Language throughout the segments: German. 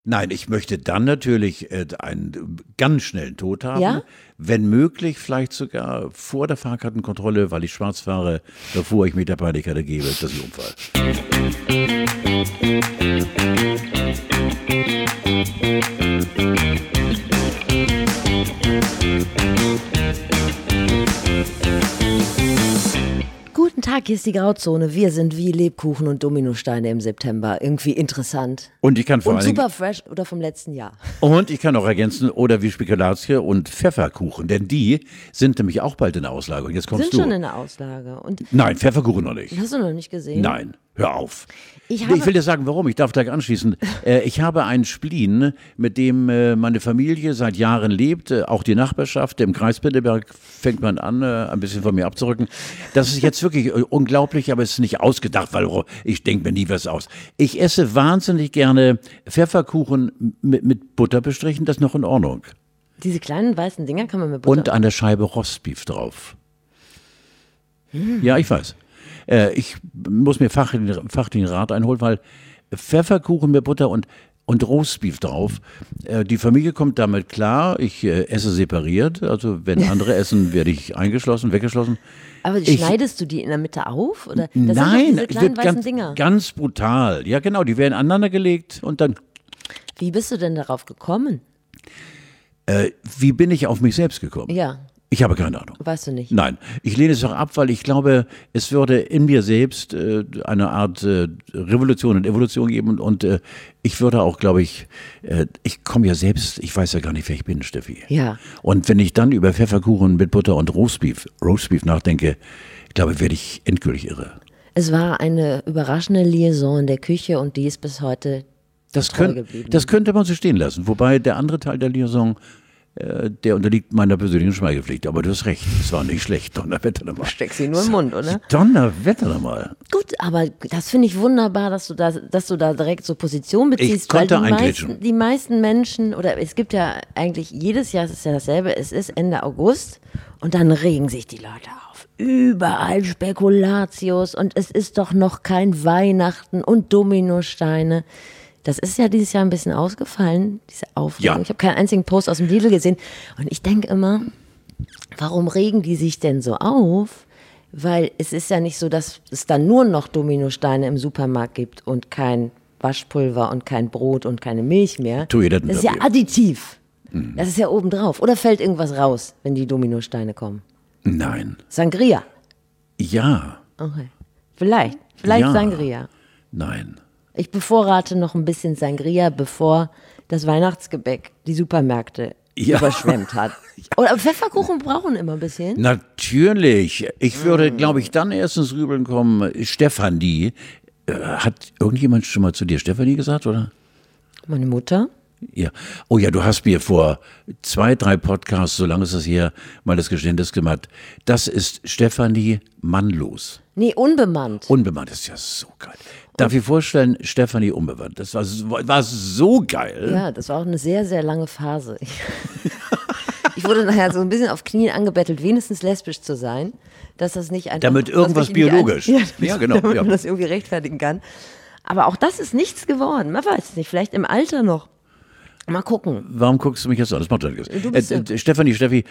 Nein, ich möchte dann natürlich einen ganz schnellen Tod haben. Ja? Wenn möglich, vielleicht sogar vor der Fahrkartenkontrolle, weil ich schwarz fahre, bevor ich mich der Panikkarte gebe, das ist ein Unfall. Guten Tag, hier ist die Grauzone. Wir sind wie Lebkuchen und Dominosteine im September. Irgendwie interessant. Und ich kann vor Und allen Dingen, super fresh oder vom letzten Jahr. und ich kann auch ergänzen, oder wie Spekulatie und Pfefferkuchen, denn die sind nämlich auch bald in der Auslage. Und jetzt kommst Sind du. schon in der Auslage. Und Nein, Pfefferkuchen noch nicht. hast du noch nicht gesehen? Nein, hör auf. Ich Ich will dir sagen, warum. Ich darf gleich anschließen. Ich habe einen Spleen, mit dem meine Familie seit Jahren lebt, auch die Nachbarschaft. Im Kreis Pinneberg fängt man an, ein bisschen von mir abzurücken. Das ist jetzt wirklich unglaublich, aber es ist nicht ausgedacht, weil ich denke mir nie was aus. Ich esse wahnsinnig gerne Pfefferkuchen mit Butter bestrichen, das ist noch in Ordnung. Diese kleinen weißen Dinger kann man mit Butter... Und eine Scheibe Rostbeef drauf. Ja, ich weiß. Ich muss mir fachlichen Rat einholen, weil Pfefferkuchen mit Butter und Roastbeef drauf. Die Familie kommt damit klar. Ich esse separiert. Also wenn andere essen, werde ich weggeschlossen. Aber schneidest du die in der Mitte auf? Oder? Das sind doch Nein, diese kleinen weißen ganz, Dinger. ganz brutal. Ja, genau. Die werden aneinander gelegt und dann. Wie bist du denn darauf gekommen? Wie bin ich auf mich selbst gekommen? Ja, Ich habe keine Ahnung. weißt du nicht. Nein, ich lehne es auch ab, weil ich glaube, es würde in mir selbst eine Art Revolution und Evolution geben und ich würde auch, glaube ich, ich komme ja selbst, ich weiß ja gar nicht, wer ich bin, Steffi. Ja. Und wenn ich dann über Pfefferkuchen mit Butter und Roastbeef nachdenke, glaube ich, werde ich endgültig irre. Es war eine überraschende Liaison in der Küche und die ist bis heute treu geblieben. Das könnte man so stehen lassen, wobei der andere Teil der Liaison der unterliegt meiner persönlichen Schweigepflicht. Aber du hast recht, es war nicht schlecht. Donnerwetter nochmal. Steck sie nur im Mund, oder? Donnerwetter nochmal. Gut, aber das finde ich wunderbar, dass du da direkt so Position beziehst. Ich konnte weil eingrätschen. die meisten Menschen, oder es gibt ja eigentlich jedes Jahr, es ist ja dasselbe, es ist Ende August und dann regen sich die Leute auf. Überall Spekulatius und es ist doch noch kein Weihnachten und Dominosteine. Das ist ja dieses Jahr ein bisschen ausgefallen, diese Aufregung. Ja. Ich habe keinen einzigen Post aus dem Lidl gesehen. Und ich denke immer, warum regen die sich denn so auf? Weil es ist ja nicht so, dass es dann nur noch Dominosteine im Supermarkt gibt und kein Waschpulver und kein Brot und keine Milch mehr. Tu ihr das Das ist ja dafür? additiv. Das ist ja obendrauf. Oder fällt irgendwas raus, wenn die Dominosteine kommen? Nein. Sangria. Ja. Okay. Vielleicht Ja. Sangria. Nein. Ich bevorrate noch ein bisschen Sangria, bevor das Weihnachtsgebäck die Supermärkte überschwemmt hat. Oder Pfefferkuchen brauchen immer ein bisschen. Natürlich. Ich würde, glaube ich, dann erst ins Grübeln kommen. Stefanie. Hat irgendjemand schon mal zu dir Stefanie gesagt, oder? Meine Mutter. Ja. Oh ja, du hast mir vor 2, 3 Podcasts, so lange ist es her, mal das Geständnis gemacht. Das ist Stefanie mannlos. Nee, unbemannt. Unbemannt ist ja so geil. Darf ich vorstellen, Stefanie unbemannt. Das war so geil. Ja, das war auch eine sehr, sehr lange Phase. Ich wurde nachher so ein bisschen auf Knien angebettelt, wenigstens lesbisch zu sein. Dass das nicht einfach... Damit irgendwas dass ich biologisch. Ja, Genau. Damit Ja. man das irgendwie rechtfertigen kann. Aber auch das ist nichts geworden. Man weiß es nicht. Vielleicht im Alter noch. Mal gucken. Warum guckst du mich jetzt an? Das macht doch nichts. Du bist Steffi,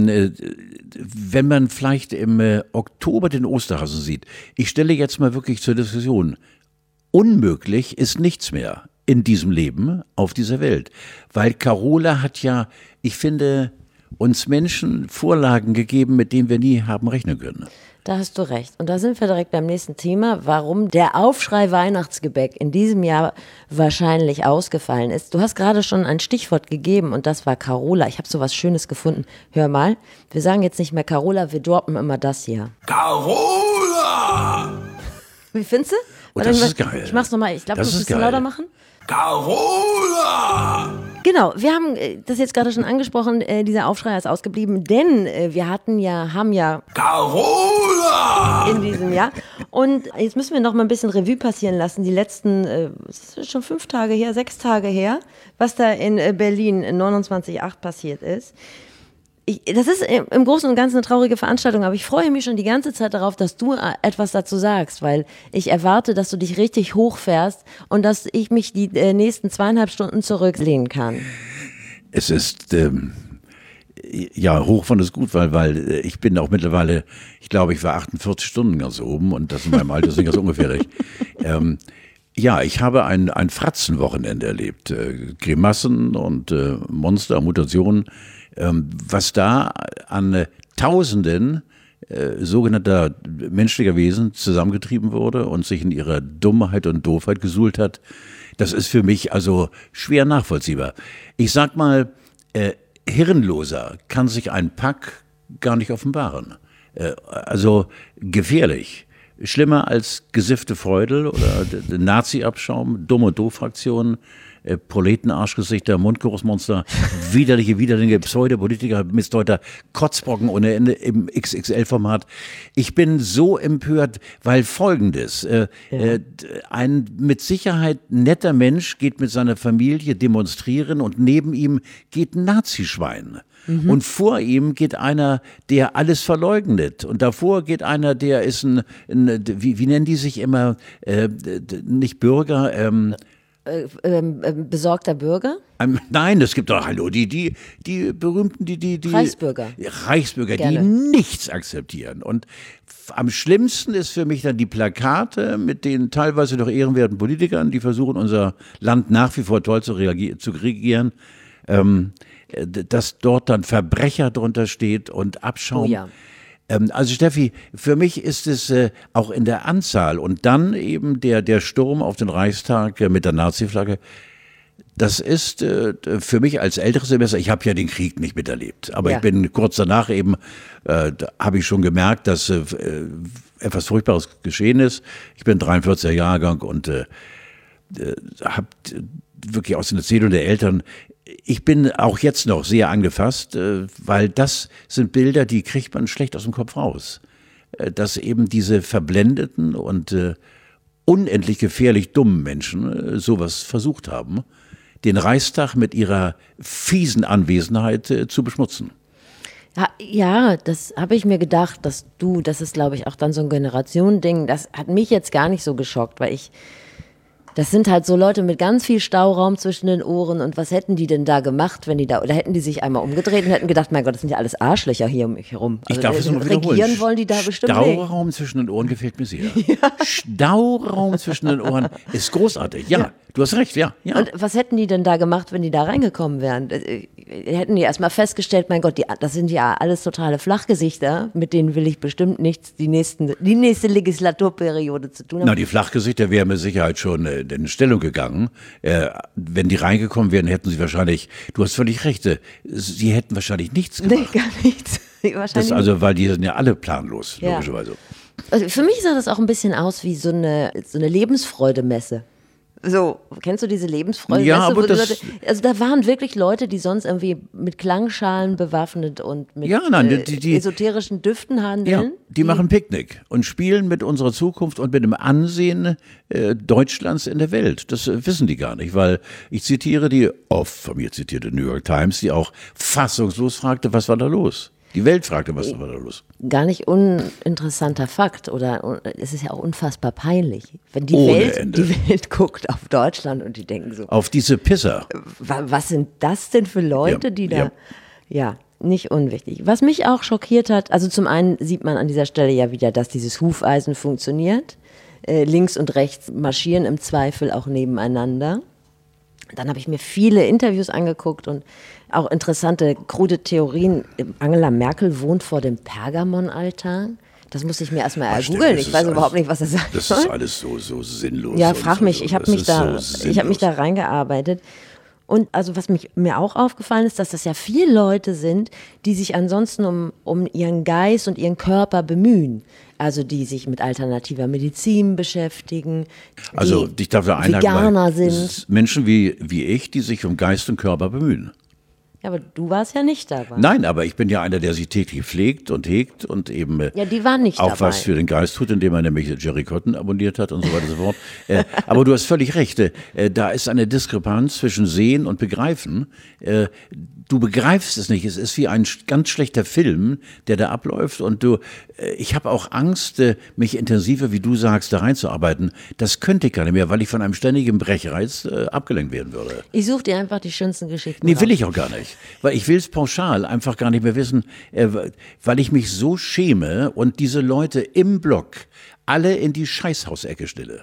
wenn man vielleicht im Oktober den Osterhasen sieht, ich stelle jetzt mal wirklich zur Diskussion, unmöglich ist nichts mehr in diesem Leben auf dieser Welt. Weil Carola hat ja, ich finde, uns Menschen Vorlagen gegeben, mit denen wir nie haben rechnen können. Da hast du recht. Und da sind wir direkt beim nächsten Thema, warum der Aufschrei Weihnachtsgebäck in diesem Jahr wahrscheinlich ausgefallen ist. Du hast gerade schon ein Stichwort gegeben und das war Carola. Ich habe so was Schönes gefunden. Hör mal, wir sagen jetzt nicht mehr Carola, wir droppen immer das hier. Carola! Wie findest du? Oh, das ist geil. Ich mach's nochmal. Ich glaube, du Das musst ist es ein bisschen geil. lauter machen. Carola! Genau, wir haben das jetzt gerade schon angesprochen, dieser Aufschrei ist ausgeblieben, denn wir haben ja Carola! in diesem Jahr. Und jetzt müssen wir noch mal ein bisschen Revue passieren lassen. Die letzten, es ist schon 5 Tage her, 6 Tage her, was da in Berlin 29.8 passiert ist. Das ist im Großen und Ganzen eine traurige Veranstaltung, aber ich freue mich schon die ganze Zeit darauf, dass du etwas dazu sagst, weil ich erwarte, dass du dich richtig hochfährst und dass ich mich die nächsten 2,5 Stunden zurücklehnen kann. Es ist, ja, hochfahren ist gut, weil ich bin auch mittlerweile, ich glaube, ich war 48 Stunden ganz oben und das in meinem Alter ist nicht ganz ungefährlich. Ja, ich habe ein Fratzenwochenende erlebt. Grimassen und Monster, Mutationen. Was da an Tausenden sogenannter menschlicher Wesen zusammengetrieben wurde und sich in ihrer Dummheit und Doofheit gesuhlt hat, das ist für mich also schwer nachvollziehbar. Ich sag mal, hirnloser kann sich ein Pack gar nicht offenbaren. Also gefährlich. Schlimmer als gesiffte Freudel oder Nazi-Abschaum, Dumm- und Doof-Fraktionen, Proletenarschgesichter, Mundgeruchsmonster, widerliche Pseudopolitiker, Missdeuter, Kotzbrocken ohne Ende im XXL-Format. Ich bin so empört, weil Folgendes, ein mit Sicherheit netter Mensch geht mit seiner Familie demonstrieren und neben ihm geht ein Nazischwein. Und vor ihm geht einer, der alles verleugnet. Und davor geht einer, der ist wie nennen die sich immer, nicht Bürger, Besorgter Bürger? Nein, es gibt doch, hallo, die berühmten, die Reichsbürger. Reichsbürger, Gerne. die nichts akzeptieren. Und am schlimmsten ist für mich dann die Plakate mit den teilweise doch ehrenwerten Politikern, die versuchen, unser Land nach wie vor toll zu regieren, dass dort dann Verbrecher drunter steht und Abschaum. Oh ja. Also Steffi, für mich ist es auch in der Anzahl und dann eben der Sturm auf den Reichstag mit der Nazi-Flagge, das ist für mich als älteres Semester, ich habe ja den Krieg nicht miterlebt, aber ich bin kurz danach eben, habe ich schon gemerkt, dass etwas Furchtbares geschehen ist. Ich bin 43er Jahrgang und habe wirklich aus den Erzählungen der Eltern, ich bin auch jetzt noch sehr angefasst, weil das sind Bilder, die kriegt man schlecht aus dem Kopf raus. Dass eben diese verblendeten und unendlich gefährlich dummen Menschen sowas versucht haben, den Reichstag mit ihrer fiesen Anwesenheit zu beschmutzen. Ja, das habe ich mir gedacht, das ist, glaube ich, auch dann so ein Generationending. Das hat mich jetzt gar nicht so geschockt, weil das sind halt so Leute mit ganz viel Stauraum zwischen den Ohren und was hätten die denn da gemacht, wenn die da, oder hätten die sich einmal umgedreht und hätten gedacht, mein Gott, das sind ja alles Arschlöcher hier um mich herum. Also ich darf es noch wiederholen. Regieren wollen die da bestimmt nicht. Stauraum zwischen den Ohren gefällt mir sehr. Ja. Stauraum zwischen den Ohren ist großartig, ja. Du hast recht, ja. Und was hätten die denn da gemacht, wenn die da reingekommen wären? Hätten die erstmal festgestellt, mein Gott, das sind ja alles totale Flachgesichter, mit denen will ich bestimmt nichts die nächste Legislaturperiode zu tun haben. Na, die Flachgesichter wären mit Sicherheit schon in Stellung gegangen. Wenn die reingekommen wären, hätten sie wahrscheinlich, du hast völlig recht, sie hätten wahrscheinlich nichts gemacht. Nee, gar nichts. Das also, weil die sind ja alle planlos, logischerweise. Also für mich sah das auch ein bisschen aus wie so eine Lebensfreudemesse. So, kennst du diese Lebensfreude? Ja, aber also da waren wirklich Leute, die sonst irgendwie mit Klangschalen bewaffnet und mit die esoterischen Düften handeln. Ja, die machen Picknick und spielen mit unserer Zukunft und mit dem Ansehen Deutschlands in der Welt. Das wissen die gar nicht, weil ich zitiere die oft von mir zitierte New York Times, die auch fassungslos fragte, was war da los? Die Welt fragte, was war da los? Gar nicht uninteressanter Fakt oder es ist ja auch unfassbar peinlich, wenn die Welt guckt auf Deutschland und die denken so. Auf diese Pisser. Was sind das denn für Leute, die da. Ja, nicht unwichtig. Was mich auch schockiert hat, also zum einen sieht man an dieser Stelle ja wieder, dass dieses Hufeisen funktioniert. Links und rechts marschieren im Zweifel auch nebeneinander. Dann habe ich mir viele Interviews angeguckt und auch interessante, krude Theorien. Angela Merkel wohnt vor dem Pergamon-Altar. Das muss ich mir erstmal googeln. Ich weiß überhaupt nicht, was das sagt. Das ist alles so sinnlos. Ja, frag mich. Ich habe mich da reingearbeitet. Und also was mir auch aufgefallen ist, dass das ja viele Leute sind, die sich ansonsten um ihren Geist und ihren Körper bemühen. Also die sich mit alternativer Medizin beschäftigen, also ich darf da Veganer sind. Menschen wie ich, die sich um Geist und Körper bemühen. Ja, aber du warst ja nicht dabei. Nein, aber ich bin ja einer, der sich täglich pflegt und hegt und eben Ja, die waren nicht auch dabei. was für den Geist tut, indem er nämlich Jerry Cotton abonniert hat und so weiter und so fort. Aber du hast völlig recht, da ist eine Diskrepanz zwischen Sehen und Begreifen. Du begreifst es nicht, es ist wie ein ganz schlechter Film, der da abläuft und ich habe auch Angst, mich intensiver, wie du sagst, da reinzuarbeiten. Das könnte ich gar nicht mehr, weil ich von einem ständigen Brechreiz abgelenkt werden würde. Ich suche dir einfach die schönsten Geschichten Nee, raus. will ich auch gar nicht. Weil ich will es pauschal einfach gar nicht mehr wissen, weil ich mich so schäme und diese Leute im Block alle in die Scheißhausecke stelle.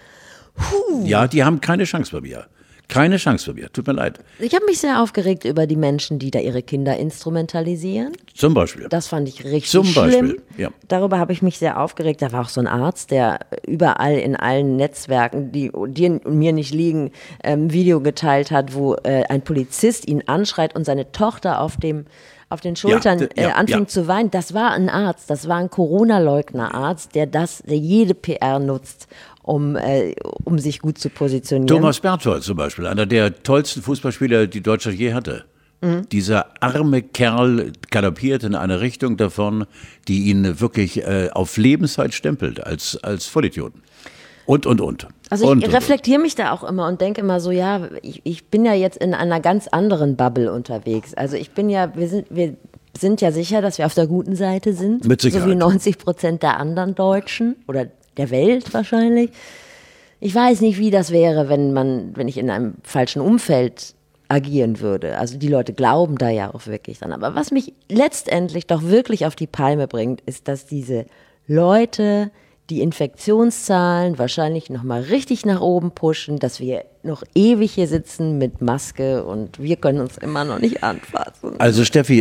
Ja, die haben keine Chance bei mir. Keine Chance bei mir. Tut mir leid. Ich habe mich sehr aufgeregt über die Menschen, die da ihre Kinder instrumentalisieren. Zum Beispiel. Das fand ich richtig Zum Beispiel, schlimm. ja. Darüber habe ich mich sehr aufgeregt. Da war auch so ein Arzt, der überall in allen Netzwerken, die dir und mir nicht liegen, ein Video geteilt hat, wo ein Polizist ihn anschreit und seine Tochter auf den Schultern anfängt zu weinen. Das war ein Arzt, das war ein Corona-Leugner-Arzt, der jede PR nutzt, um sich gut zu positionieren. Thomas Berthold zum Beispiel, einer der tollsten Fußballspieler, die Deutschland je hatte. Dieser arme Kerl galoppiert in eine Richtung davon, die ihn wirklich auf Lebenszeit stempelt als Vollidioten. Und. Also ich reflektiere mich da auch immer und denke immer so, ja, ich bin ja jetzt in einer ganz anderen Bubble unterwegs. Also wir sind ja sicher, dass wir auf der guten Seite sind. Mit Sicherheit. So wie 90% der anderen Deutschen oder der Welt wahrscheinlich. Ich weiß nicht, wie das wäre, wenn ich in einem falschen Umfeld agieren würde. Also die Leute glauben da ja auch wirklich dran. Aber was mich letztendlich doch wirklich auf die Palme bringt, ist, dass diese Leute die Infektionszahlen wahrscheinlich nochmal richtig nach oben pushen, dass wir noch ewig hier sitzen mit Maske und wir können uns immer noch nicht anfassen. Also Steffi,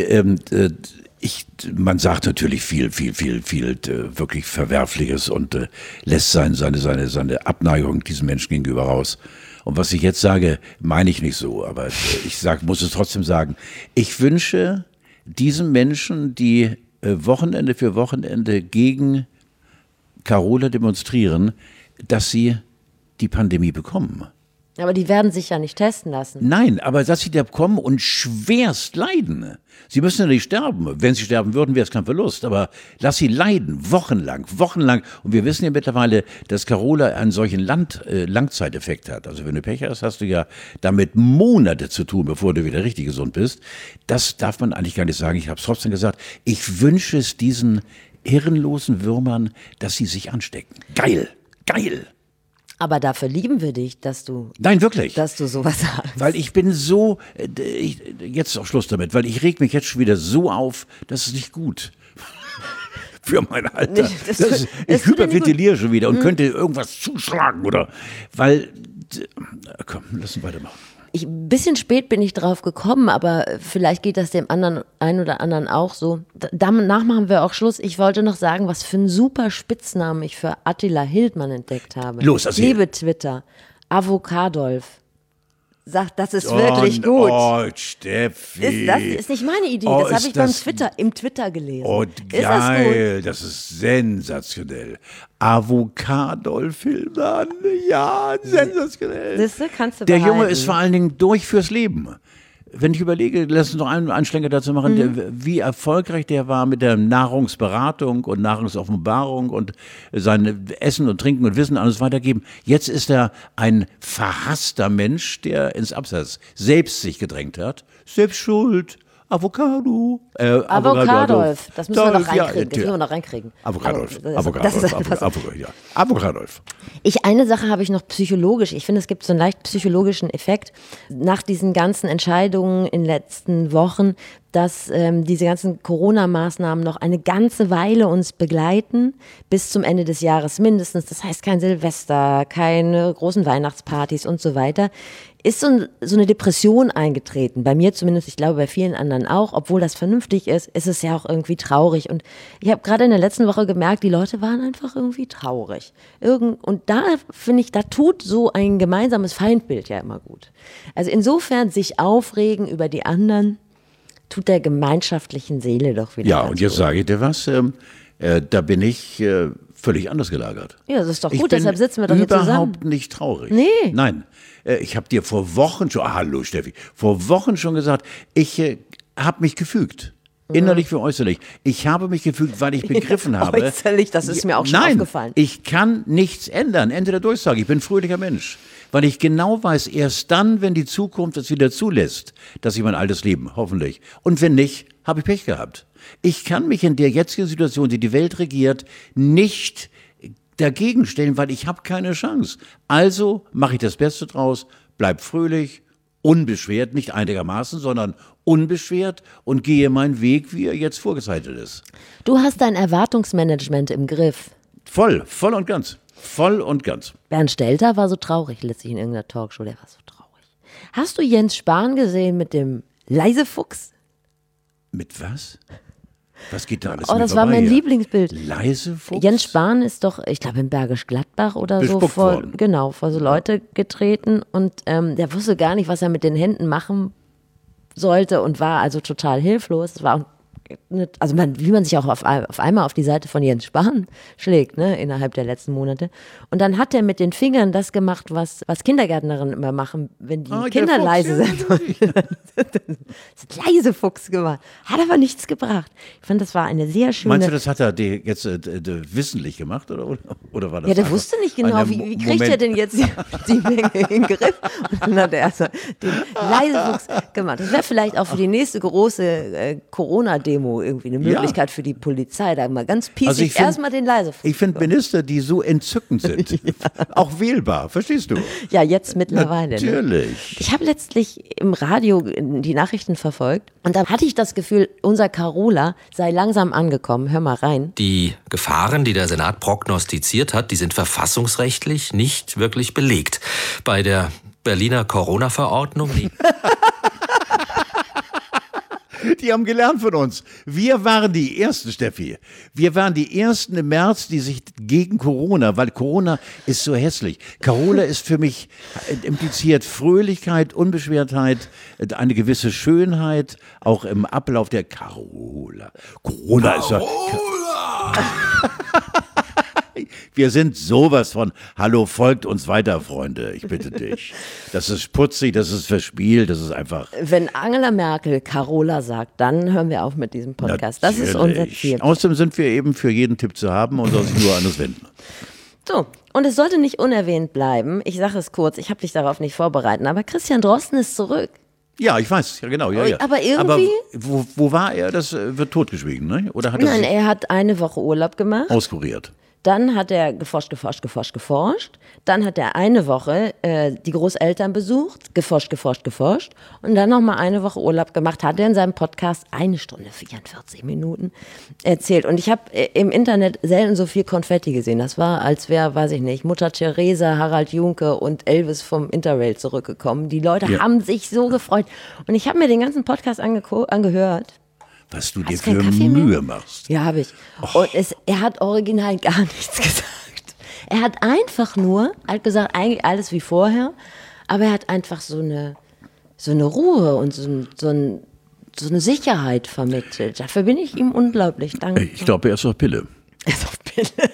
man sagt natürlich viel wirklich Verwerfliches und lässt seine Abneigung diesen Menschen gegenüber raus. Und was ich jetzt sage, meine ich nicht so, aber muss es trotzdem sagen. Ich wünsche diesen Menschen, die Wochenende für Wochenende gegen Carola demonstrieren, dass sie die Pandemie bekommen. Aber die werden sich ja nicht testen lassen. Nein, aber dass sie da kommen und schwerst leiden. Sie müssen ja nicht sterben. Wenn sie sterben würden, wäre es kein Verlust. Aber lass sie leiden, wochenlang. Und wir wissen ja mittlerweile, dass Carola einen solchen Langzeiteffekt hat. Also wenn du Pech hast, hast du ja damit Monate zu tun, bevor du wieder richtig gesund bist. Das darf man eigentlich gar nicht sagen. Ich habe es trotzdem gesagt. Ich wünsche es diesen hirnlosen Würmern, dass sie sich anstecken. Geil. Aber dafür lieben wir dich, dass du sowas sagst. Weil ich bin so, jetzt ist auch Schluss damit, weil ich reg mich jetzt schon wieder so auf, das ist nicht gut. Für mein Alter. Ich hyperventiliere schon wieder und könnte irgendwas zuschlagen komm, lass uns weitermachen. Ein bisschen spät bin ich drauf gekommen, aber vielleicht geht das dem einen oder anderen auch so. Danach machen wir auch Schluss. Ich wollte noch sagen, was für einen super Spitznamen ich für Attila Hildmann entdeckt habe. Los, erzähl. Liebe Twitter, Avocadolf. Sagt, das ist wirklich gut. Oh, Steffi. Das ist nicht meine Idee, das habe ich im Twitter gelesen. Oh, geil, ist das ist sensationell. Avocadolf-Hildmann, ja, sensationell. Siehste, kannst du Der behalten. Junge ist vor allen Dingen durch fürs Leben. Wenn ich überlege, lass uns noch einen Anschlenker dazu machen, wie erfolgreich der war mit der Nahrungsberatung und Nahrungsoffenbarung und sein Essen und Trinken und Wissen alles weitergeben. Jetzt ist er ein verhasster Mensch, der ins Abseits selbst sich gedrängt hat. Selbst schuld. Avocadolf. Das müssen wir noch reinkriegen. Avocadolf. Eine Sache habe ich noch psychologisch. Ich finde, es gibt so einen leicht psychologischen Effekt nach diesen ganzen Entscheidungen in den letzten Wochen, dass diese ganzen Corona-Maßnahmen noch eine ganze Weile uns begleiten, bis zum Ende des Jahres mindestens. Das heißt, kein Silvester, keine großen Weihnachtspartys und so weiter. Ist so eine Depression eingetreten, bei mir zumindest, ich glaube bei vielen anderen auch, obwohl das vernünftig ist es ja auch irgendwie traurig. Und ich habe gerade in der letzten Woche gemerkt, die Leute waren einfach irgendwie traurig. Und da finde ich, da tut so ein gemeinsames Feindbild ja immer gut. Also insofern sich aufregen über die anderen, tut der gemeinschaftlichen Seele doch wieder. Ja, und jetzt sage ich dir was, da bin ich völlig anders gelagert. Ja, das ist doch Ich gut, bin deshalb sitzen wir doch hier zusammen. überhaupt nicht traurig. Nee. Nein, ich habe dir vor Wochen schon, hallo Steffi, vor Wochen schon gesagt, ich habe mich gefügt. Innerlich wie äußerlich. Ich habe mich gefügt, weil ich begriffen habe. Äußerlich, das ist mir auch schon aufgefallen. Ich kann nichts ändern. Ende der Durchsage. Ich bin ein fröhlicher Mensch. Weil ich genau weiß, erst dann, wenn die Zukunft es wieder zulässt, dass ich mein altes Leben, hoffentlich. Und wenn nicht, habe ich Pech gehabt. Ich kann mich in der jetzigen Situation, die die Welt regiert, nicht dagegen stellen, weil ich habe keine Chance. Also mache ich das Beste draus, bleib fröhlich, unbeschwert, nicht einigermaßen, sondern unbeschwert und gehe meinen Weg, wie er jetzt vorgezeichnet ist. Du hast dein Erwartungsmanagement im Griff. Voll und ganz. Voll und ganz. Bernd Stelter war so traurig letztlich in irgendeiner Talkshow, der war so traurig. Hast du Jens Spahn gesehen mit dem Leisefuchs? Mit was? Was geht da alles Oh, mit das war mein hier? Lieblingsbild. Leisefuchs? Jens Spahn ist doch, ich glaube in Bergisch Gladbach oder so, Bespuckt worden. vor so Leute getreten und der wusste gar nicht, was er mit den Händen machen sollte und war also total hilflos. Es war also wie man sich auch auf einmal auf die Seite von Jens Spahn schlägt, ne, innerhalb der letzten Monate. Und dann hat er mit den Fingern das gemacht, was Kindergärtnerinnen immer machen, wenn die Kinder leise sind. Das leise Fuchs gemacht. Hat aber nichts gebracht. Ich fand, das war eine sehr schöne... Meinst du, das hat er jetzt wissentlich gemacht oder war das? Ja, der wusste nicht genau, wie kriegt er denn jetzt die Menge in den Griff? Und dann hat er erst mal den Leisefuchs gemacht. Das wäre vielleicht auch für die nächste große Corona-Demo irgendwie eine Möglichkeit für die Polizei, da mal ganz piesig erstmal den Leisefuchs. Ich finde Minister, die so entzückend sind, auch wählbar, verstehst du? Ja, jetzt mittlerweile. Natürlich. Ne? Ich habe letztlich im Radio die Nachrichten verfolgt und dann hatte ich das Gefühl, unser Carola sei langsam angekommen. Hör mal rein. Die Gefahren, die der Senat prognostiziert hat, die sind verfassungsrechtlich nicht wirklich belegt. Bei der Berliner Corona-Verordnung, Die haben gelernt von uns. Wir waren die Ersten, Steffi. Wir waren die Ersten im März, die sich gegen Corona, weil Corona ist so hässlich. Carola ist für mich, impliziert Fröhlichkeit, Unbeschwertheit, eine gewisse Schönheit, auch im Ablauf der Carola. Corona ist ja... Wir sind sowas von, hallo, folgt uns weiter, Freunde, ich bitte dich. Das ist putzig, das ist verspielt, das ist einfach... Wenn Angela Merkel Carola sagt, dann hören wir auf mit diesem Podcast. Natürlich. Das ist unser Ziel. Außerdem sind wir eben für jeden Tipp zu haben und soll sich nur an uns wenden. So, und es sollte nicht unerwähnt bleiben. Ich sage es kurz, ich habe dich darauf nicht vorbereitet, aber Christian Drosten ist zurück. Ja, ich weiß, ja genau. Ja. Aber irgendwie... Aber wo war er? Das wird totgeschwiegen, ne? Oder hat Nein, er hat eine Woche Urlaub gemacht. Auskuriert. Dann hat er geforscht. Dann hat er eine Woche die Großeltern besucht, geforscht. Und dann nochmal eine Woche Urlaub gemacht. Hat er in seinem Podcast 1 Stunde 44 Minuten erzählt. Und ich habe im Internet selten so viel Konfetti gesehen. Das war, als wäre, weiß ich nicht, Mutter Theresa, Harald Junke und Elvis vom Interrail zurückgekommen. Die Leute haben sich so gefreut. Und ich habe mir den ganzen Podcast angehört. Was du dir für Mühe machst. Ja, habe ich. Und er hat original gar nichts gesagt. Er hat einfach nur, halt gesagt, eigentlich alles wie vorher, aber er hat einfach so eine Ruhe und so eine Sicherheit vermittelt. Dafür bin ich ihm unglaublich dankbar. Ich glaube, er ist auf Pille. Er ist auf Pille.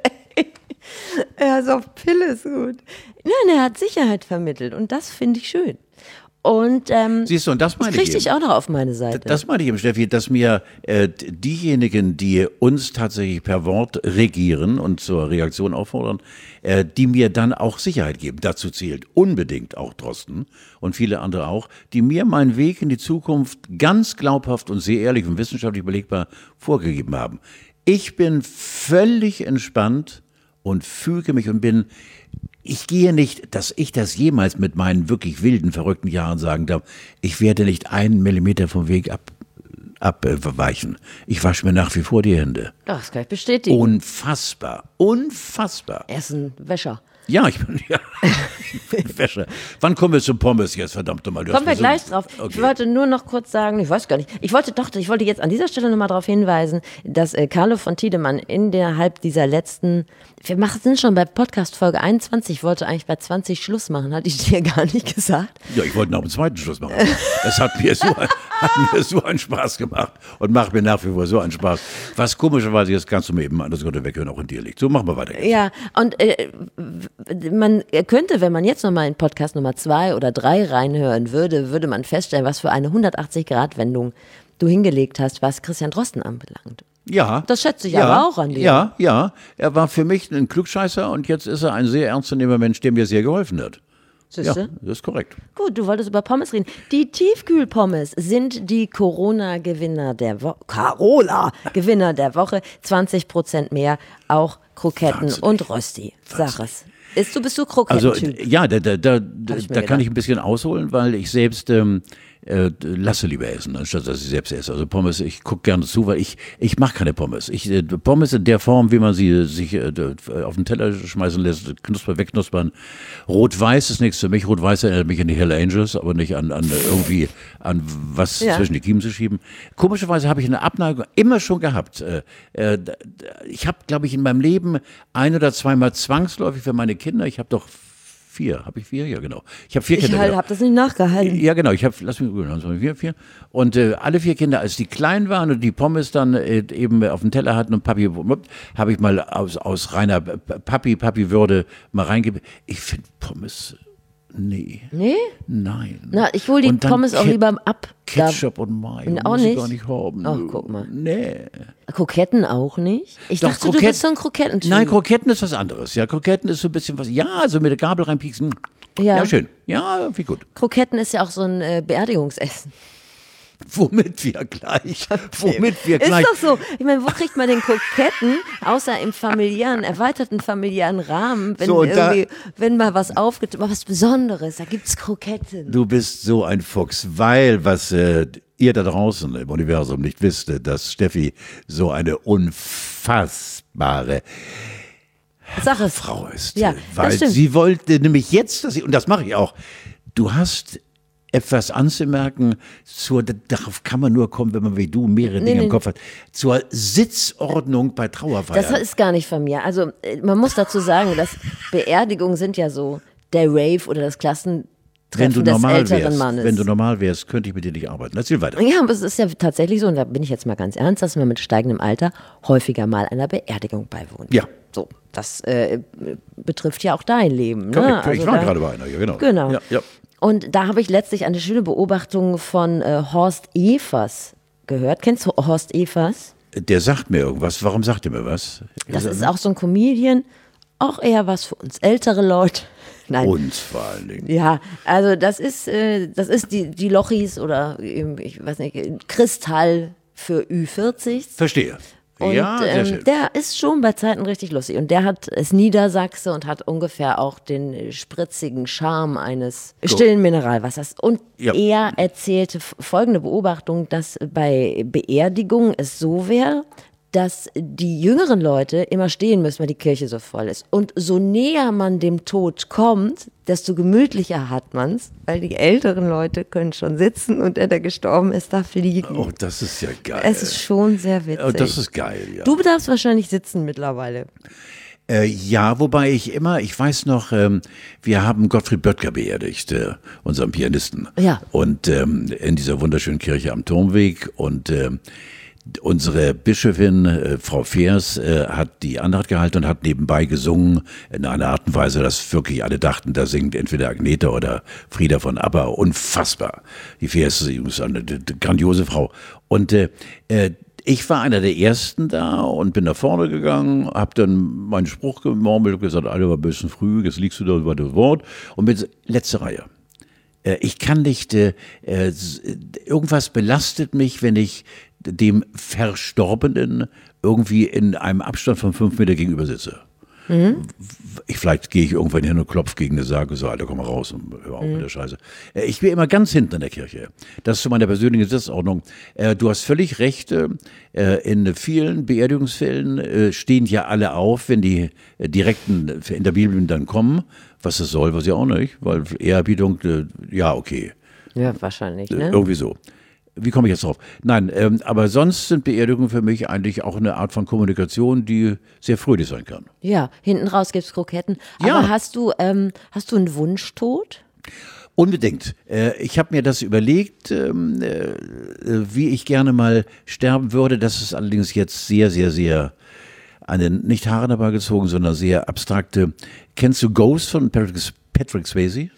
Er ist auf Pille, ist gut. Nein, er hat Sicherheit vermittelt und das finde ich schön. Und siehst du, und das meine ich krieg dich auch noch auf meine Seite. Das meine ich eben, Steffi, dass mir diejenigen, die uns tatsächlich per Wort regieren und zur Reaktion auffordern, die mir dann auch Sicherheit geben. Dazu zählt unbedingt auch Drosten und viele andere auch, die mir meinen Weg in die Zukunft ganz glaubhaft und sehr ehrlich und wissenschaftlich belegbar vorgegeben haben. Ich bin völlig entspannt und füge mich und ich gehe nicht, dass ich das jemals mit meinen wirklich wilden, verrückten Jahren sagen darf. Ich werde nicht 1 Millimeter vom Weg abweichen. Ich wasche mir nach wie vor die Hände. Das kann ich bestätigen. Unfassbar. Er ist ein Wäscher. Ja, ich bin Wäscher. Wann kommen wir zum Pommes jetzt, verdammt nochmal? Kommen wir gleich drauf. Okay. Ich wollte nur noch kurz sagen, ich weiß gar nicht, ich wollte jetzt an dieser Stelle nochmal darauf hinweisen, dass Carlo von Tiedemann innerhalb dieser letzten, sind schon bei Podcast Folge 21, ich wollte eigentlich bei 20 Schluss machen, hatte ich dir gar nicht gesagt. Ja, ich wollte noch einen zweiten Schluss machen. Das hat mir so Hat mir so einen Spaß gemacht und macht mir nach wie vor so einen Spaß. Was komischerweise, jetzt kannst du mir eben anders weghören, auch in dir liegt. So, machen wir weiter jetzt. Ja, und man könnte, wenn man jetzt nochmal in Podcast Nummer 2 oder 3 reinhören würde man feststellen, was für eine 180-Grad-Wendung du hingelegt hast, was Christian Drosten anbelangt. Ja. Das schätze ich aber auch an dir. Ja. Er war für mich ein Klugscheißer und jetzt ist er ein sehr ernstzunehmender Mensch, der mir sehr geholfen hat. Siehste? Ja, das ist korrekt. Gut, du wolltest über Pommes reden. Die Tiefkühlpommes sind die Corona-Gewinner der Woche. Carola-Gewinner der Woche. 20% mehr, auch Kroketten Wahnsinnig. und Rösti. Sag es. Bist du Krokettentyp? Also, ja, da kann ich ein bisschen ausholen, weil ich selbst lasse lieber essen, anstatt dass ich selbst esse. Also Pommes, ich gucke gerne zu, weil ich mache keine Pommes. Pommes in der Form, wie man sie sich auf den Teller schmeißen lässt, wegknuspern. Rot-Weiß ist nichts für mich. Rot-Weiß erinnert mich an die Hell Angels, aber nicht an was zwischen die Kiemen zu schieben. Komischerweise habe ich eine Abneigung immer schon gehabt. Ich habe, glaube ich, in meinem Leben 1 oder 2 Mal zwangsläufig für meine Kinder, ich habe doch 4. Habe ich 4? Ja, genau. Ich habe 4 Kinder. Ich habe das nicht nachgehalten. Ja, genau. Lass mich googeln. 4. Und alle 4 Kinder, als die klein waren und die Pommes dann eben auf dem Teller hatten und Papi, habe ich mal aus reiner Papi-Würde mal reingegeben. Ich finde Pommes, nee. Nee? Nein. Na, ich hole die Pommes auch lieber ab. Ketchup und Mayo. Auch muss nicht? ich gar nicht haben. Ach, guck mal. Nee. Kroketten auch nicht? Ich Doch, dachte, du bist so ein Krokettentyp. Nein, Kroketten ist was anderes. Ja, Kroketten ist so ein bisschen was. Ja, so mit der Gabel reinpieksen. Ja. Ja, schön. Ja, wie gut. Kroketten ist ja auch so ein Beerdigungsessen. Womit wir gleich. Ist doch so. Ich meine, wo kriegt man den Kroketten, außer im erweiterten familiären Rahmen, wenn mal was was Besonderes, da gibt's Kroketten. Du bist so ein Fuchs, weil was ihr da draußen im Universum nicht wisst, dass Steffi so eine unfassbare Frau ist. Ja, weil sie wollte nämlich jetzt, und das mache ich auch, du hast etwas anzumerken, darauf kann man nur kommen, wenn man wie du mehrere Dinge im Kopf hat, zur Sitzordnung bei Trauerfeiern. Das ist gar nicht von mir. Also man muss dazu sagen, dass Beerdigungen sind ja so der Rave oder das Klassentreffen des älteren Mannes. Wenn du normal wärst, könnte ich mit dir nicht arbeiten. Erzähl weiter. Ja, aber es ist ja tatsächlich so, und da bin ich jetzt mal ganz ernst, dass man mit steigendem Alter häufiger mal einer Beerdigung beiwohnt. Ja. So, das betrifft ja auch dein Leben. Korrekt. Ne? Also ich war gerade bei einer, ja, genau. Genau. Ja. Und da habe ich letztlich eine schöne Beobachtung von Horst Evers gehört. Kennst du Horst Evers? Der sagt mir irgendwas. Warum sagt er mir was? Das ist auch so ein Comedian. Auch eher was für uns ältere Leute. Nein. Uns vor allen Dingen. Ja, also das ist die Lochis oder ich weiß nicht, Kristall für Ü40. Verstehe. Und ja, sehr schön. der ist schon bei Zeiten richtig lustig. Und der ist Niedersachse und hat ungefähr auch den spritzigen Charme eines stillen Mineralwassers. Und er erzählte folgende Beobachtung, dass bei Beerdigungen es so wäre, dass die jüngeren Leute immer stehen müssen, weil die Kirche so voll ist. Und so näher man dem Tod kommt, desto gemütlicher hat man es, weil die älteren Leute können schon sitzen und der gestorben ist, darf liegen. Oh, das ist ja geil. Es ist schon sehr witzig. Oh, das ist geil, ja. Du darfst wahrscheinlich sitzen mittlerweile. Ja, wobei ich weiß noch, wir haben Gottfried Böttger beerdigt, unseren Pianisten. Ja. Und in dieser wunderschönen Kirche am Turmweg und unsere Bischöfin, Frau Feers, hat die Andacht gehalten und hat nebenbei gesungen in einer Art und Weise, dass wirklich alle dachten, da singt entweder Agneta oder Frieda von ABBA. Unfassbar. Die Feers ist eine grandiose Frau. Und ich war einer der Ersten da und bin nach vorne gegangen, habe dann meinen Spruch gemurmelt und gesagt, Alter, war ein bisschen früh, jetzt liegst du da über das Wort. Und bin letzte Reihe. Ich kann nicht, irgendwas belastet mich, wenn ich dem Verstorbenen irgendwie in einem Abstand von 5 Meter gegenüber sitze. Vielleicht gehe ich irgendwann hin und klopfe gegen eine Sage, so, Alter, komm mal raus und hör auf mit der Scheiße. Ich bin immer ganz hinten in der Kirche. Das ist zu meiner persönlichen Sitzordnung. Du hast völlig recht, in vielen Beerdigungsfällen stehen ja alle auf, wenn die Direkten in der Bibel dann kommen. Was das soll, weiß ich auch nicht, weil Ehrerbietung, ja, okay. Ja, wahrscheinlich, ne? Irgendwie so. Wie komme ich jetzt drauf? Nein, aber sonst sind Beerdigungen für mich eigentlich auch eine Art von Kommunikation, die sehr fröhlich sein kann. Ja, hinten raus gibt's Kroketten. Ja. Aber hast du einen Wunschtod? Unbedingt. Ich habe mir das überlegt, wie ich gerne mal sterben würde. Das ist allerdings jetzt sehr, sehr, sehr eine, nicht Haare dabei gezogen, sondern sehr abstrakte. Kennst du Ghost von Patrick Swayze?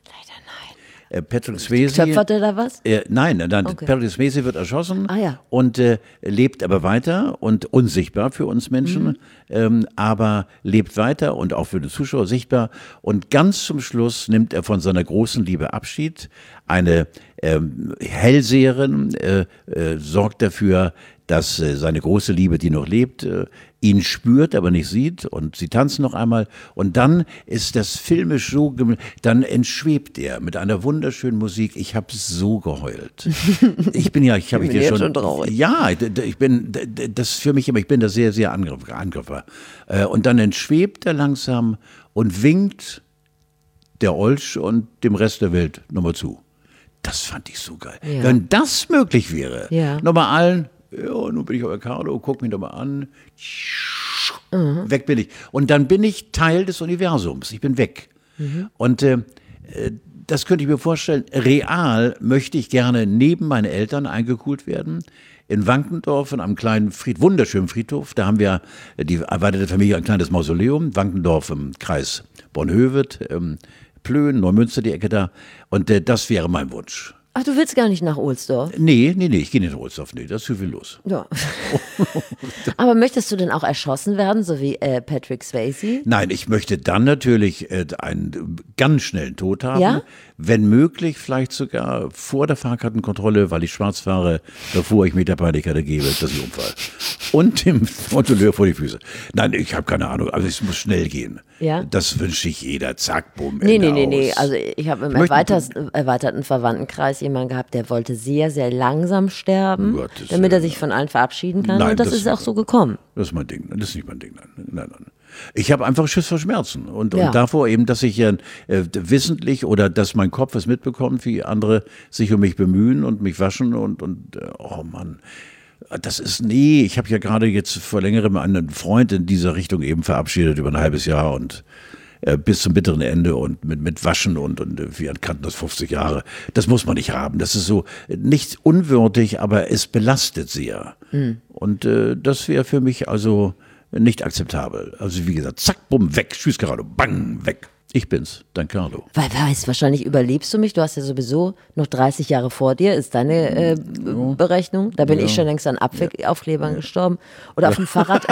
Patrick Swayze. Töpfert er da was? Nein. Okay. Patrick Swayze wird erschossen Ja. und lebt aber weiter und unsichtbar für uns Menschen, aber lebt weiter und auch für den Zuschauer sichtbar. Und ganz zum Schluss nimmt er von seiner großen Liebe Abschied. Eine Hellseherin sorgt dafür, dass seine große Liebe, die noch lebt, ihn spürt, aber nicht sieht, und sie tanzen noch einmal und dann ist das filmisch so, dann entschwebt er mit einer wunderschönen Musik. Ich habe so geheult. Ich bin dir schon traurig. Ja, ich bin das für mich immer, ich bin da sehr, sehr Angreifer. Und dann entschwebt er langsam und winkt der Olsch und dem Rest der Welt nochmal zu. Das fand ich so geil. Ja. Wenn das möglich wäre, Ja. nochmal allen, ja, nun bin ich aber Carlo, guck mich doch mal an. Weg bin ich. Und dann bin ich Teil des Universums. Ich bin weg. Und das könnte ich mir vorstellen. Real möchte ich gerne neben meinen Eltern eingekugelt werden. In Wankendorf, in einem kleinen wunderschönen Friedhof. Da haben wir die erweiterte Familie ein kleines Mausoleum. Wankendorf im Kreis Bornhöved, Plön, Neumünster, die Ecke da. Und das wäre mein Wunsch. Ach, du willst gar nicht nach Ohlsdorf? Nee, ich gehe nicht nach Ohlsdorf. Nee, da ist zu viel los. Ja. Aber möchtest du denn auch erschossen werden, so wie Patrick Swayze? Nein, ich möchte dann natürlich einen ganz schnellen Tod haben. Ja? Wenn möglich, vielleicht sogar vor der Fahrkartenkontrolle, weil ich schwarz fahre, bevor ich Meterpaniker gebe, das ist ein Unfall. Und dem Kontrolleur vor die Füße. Nein, ich habe keine Ahnung, also es muss schnell gehen. Ja? Das wünsche ich jeder. Zack, bumm, Nee. Ende aus. Also ich habe im erweiterten Verwandtenkreis jemanden gehabt, der wollte sehr, sehr langsam sterben, Gottes damit er sich von allen verabschieden kann. Nein, und das das- ist auch so gekommen. Das ist mein Ding. Das ist nicht mein Ding. Nein. Ich habe einfach Schiss vor Schmerzen. Und Ja. davor eben, dass ich ja wissentlich oder dass mein Kopf es mitbekommt, wie andere sich um mich bemühen und mich waschen oh Mann. Das ist, ich habe ja gerade jetzt vor längerem einen Freund in dieser Richtung eben verabschiedet über ein halbes Jahr und bis zum bitteren Ende und mit Waschen und wir kannten das 50 Jahre. Das muss man nicht haben. Das ist so nicht unwürdig, aber es belastet sehr. Und das wäre für mich also nicht akzeptabel. Also wie gesagt, zack, bumm, weg, tschüss Carlo, bang, weg. Ich bin's, dein Carlo. Weil, wahrscheinlich überlebst du mich. Du hast ja sowieso noch 30 Jahre vor dir, ist deine Berechnung. Da bin ich schon längst an Aufklebern gestorben. Oder auf dem Fahrrad.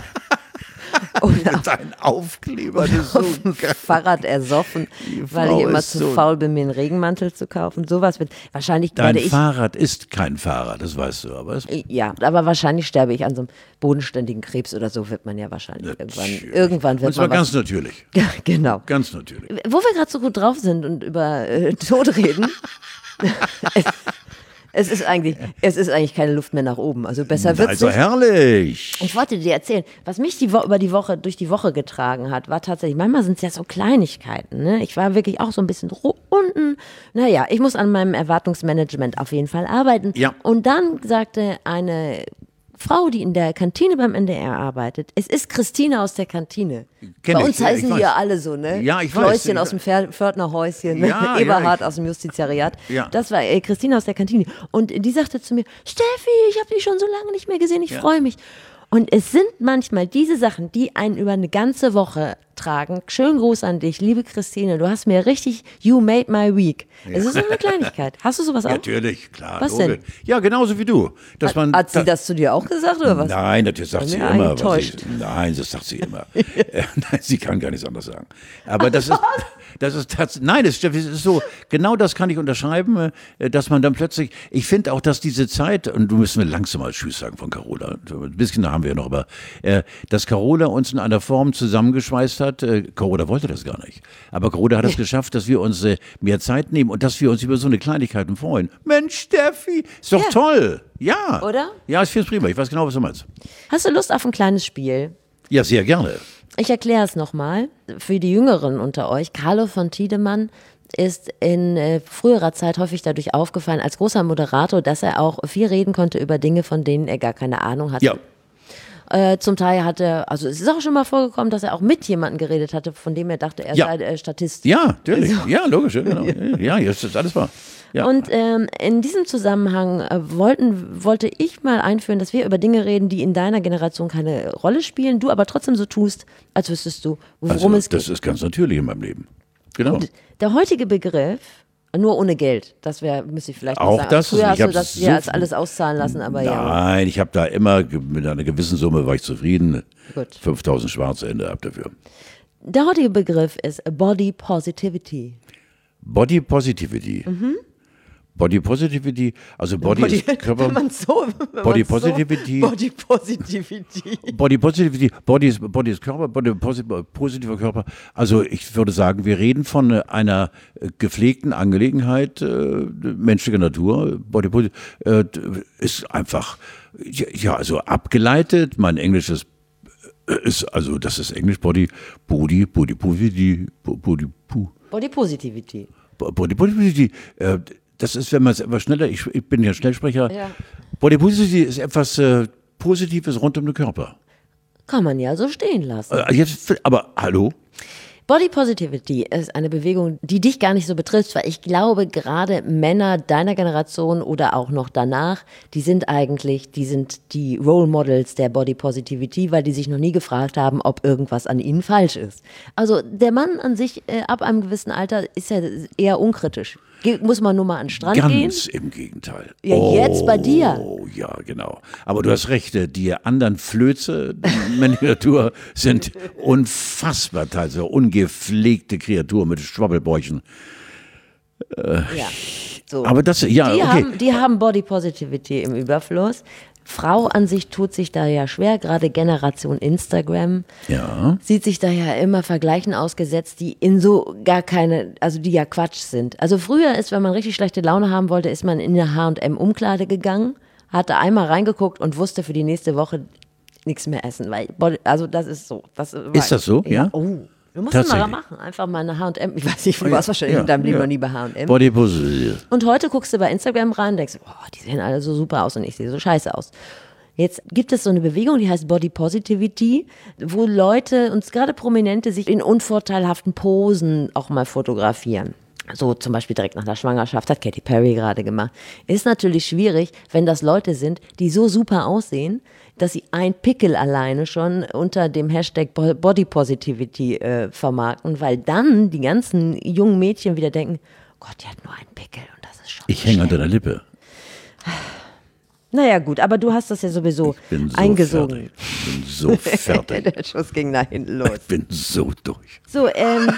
Oder Dein Aufkleber, das ist so auf dem Fahrrad ersoffen, weil Frau ich immer ist zu so- faul bin, mir einen Regenmantel zu kaufen. Sowas wird wahrscheinlich Dein werde ich. Fahrrad ist kein Fahrrad, das weißt du, aber es Ja, aber wahrscheinlich sterbe ich an so einem bodenständigen Krebs oder so, wird man ja wahrscheinlich irgendwann wird und zwar man ganz natürlich. Ja, genau. Ganz natürlich. Wo wir gerade so gut drauf sind und über Tod reden, es ist eigentlich keine Luft mehr nach oben. Also besser wird's Also nicht. herrlich. Ich wollte dir erzählen, was mich durch die Woche getragen hat, war tatsächlich, manchmal sind es ja so Kleinigkeiten. Ne? Ich war wirklich auch so ein bisschen unten. Naja, ich muss an meinem Erwartungsmanagement auf jeden Fall arbeiten. Ja. Und dann sagte eine Frau, die in der Kantine beim NDR arbeitet, es ist Christine aus der Kantine. Kenn Bei ich, uns ja, heißen ich die ja weiß. alle so, ne? Ja, ich weiß. Fläuschen aus dem Pförtnerhäuschen, ne? Ja, Eberhard ja, aus dem Justiziariat. Ja. Das war Christine aus der Kantine. Und die sagte zu mir, Steffi, ich habe dich schon so lange nicht mehr gesehen, ich freue mich. Und es sind manchmal diese Sachen, die einen über eine ganze Woche tragen. Schönen Gruß an dich, liebe Christine. Du hast mir richtig, you made my week. Es ist so eine Kleinigkeit. Hast du sowas auch? Natürlich, klar. Was logisch. denn? Ja, genauso wie du. Dass man Hat sie das zu dir auch gesagt oder was? Nein, natürlich sagt sie Bin mir immer. enttäuscht. Nein, das sagt sie immer. Nein, sie kann gar nichts anderes sagen. Aber das ist tatsächlich, nein, das ist so, genau das kann ich unterschreiben, dass man dann plötzlich, ich finde auch, dass diese Zeit, und du müssen wir langsam mal Tschüss sagen von Carola, ein bisschen haben wir ja noch, aber dass Carola uns in einer Form zusammengeschweißt hat, Carola wollte das gar nicht, aber Carola hat es geschafft, dass wir uns mehr Zeit nehmen und dass wir uns über so eine Kleinigkeiten freuen. Mensch, Steffi, ist doch Ja. toll. Ja. Oder? Ja, ich finde es prima. Ich weiß genau, was du meinst. Hast du Lust auf ein kleines Spiel? Ja, sehr gerne. Ich erkläre es nochmal. Für die Jüngeren unter euch, Carlo von Tiedemann ist in früherer Zeit häufig dadurch aufgefallen, als großer Moderator, dass er auch viel reden konnte über Dinge, von denen er gar keine Ahnung hatte. Ja. Zum Teil also es ist auch schon mal vorgekommen, dass er auch mit jemandem geredet hatte, von dem er dachte, er sei Statist. Ja, natürlich. So. Ja, logisch. Ja, genau. Ja, jetzt ist alles wahr. Ja. Und in diesem Zusammenhang wollte ich mal einführen, dass wir über Dinge reden, die in deiner Generation keine Rolle spielen, du aber trotzdem so tust, als wüsstest du, worum es geht. Das ist ganz natürlich in meinem Leben. Genau. Und der heutige Begriff, nur ohne Geld, müsste ich vielleicht auch sagen. Das früher hast du das so dir als alles auszahlen lassen, aber Nein, ich habe da immer, mit einer gewissen Summe war ich zufrieden. Gut. 5.000 Schwarze Ende ab dafür. Der heutige Begriff ist Body Positivity. Body Positivity. Body Positivity, also Body ist Körper. Body Positivity. Body Positivity. Body Positivity. Body ist Körper, positiver Körper. Also ich würde sagen, wir reden von einer gepflegten Angelegenheit menschlicher Natur. Body Positivity ist einfach, also abgeleitet. Mein Englisches ist, also das ist Englisch, Body Positivity. Body Positivity. Das ist, wenn man es etwas schneller, ich bin ja Schnellsprecher, Body Positivity ist etwas Positives rund um den Körper. Kann man ja so stehen lassen. Aber hallo? Body Positivity ist eine Bewegung, die dich gar nicht so betrifft, weil ich glaube, gerade Männer deiner Generation oder auch noch danach, die sind die Role Models der Body Positivity, weil die sich noch nie gefragt haben, ob irgendwas an ihnen falsch ist. Also der Mann an sich ab einem gewissen Alter ist ja eher unkritisch. Muss man nur mal an den Strand gehen? Ganz im Gegenteil. Ja, jetzt bei dir. Oh, ja, genau. Aber du hast recht, die anderen Flöze der männlichen Natur sind unfassbar, teilweise ungepflegte Kreaturen mit Schwabbelbäuchen. So. Aber das, die haben Body Positivity im Überfluss. Frau an sich tut sich da ja schwer, gerade Generation Instagram. Ja. Sieht sich da ja immer Vergleichen ausgesetzt, die in so gar keine, also die ja Quatsch sind. Also früher ist, wenn man richtig schlechte Laune haben wollte, ist man in eine H&M-Umkleide gegangen, hatte einmal reingeguckt und wusste für die nächste Woche nichts mehr essen. Also das ist so. Ist das so? Ja. Oh. Wir mussten mal machen, einfach mal eine H&M, ich weiß nicht, du warst wahrscheinlich in deinem Leben noch nie bei H&M. Body Positive. Und heute guckst du bei Instagram rein und denkst, die sehen alle so super aus und ich sehe so scheiße aus. Jetzt gibt es so eine Bewegung, die heißt Body Positivity, wo Leute, und gerade Prominente, sich in unvorteilhaften Posen auch mal fotografieren. So zum Beispiel direkt nach der Schwangerschaft, hat Katy Perry gerade gemacht. Ist natürlich schwierig, wenn das Leute sind, die so super aussehen, dass sie ein Pickel alleine schon unter dem Hashtag Body Positivity vermarkten, weil dann die ganzen jungen Mädchen wieder denken, Gott, die hat nur einen Pickel und das ist schon Ich hänge unter der Lippe. Naja gut, aber du hast das ja sowieso eingesogen. Ich bin so fertig. Der Schuss ging nach hinten los. Ich bin so durch. So,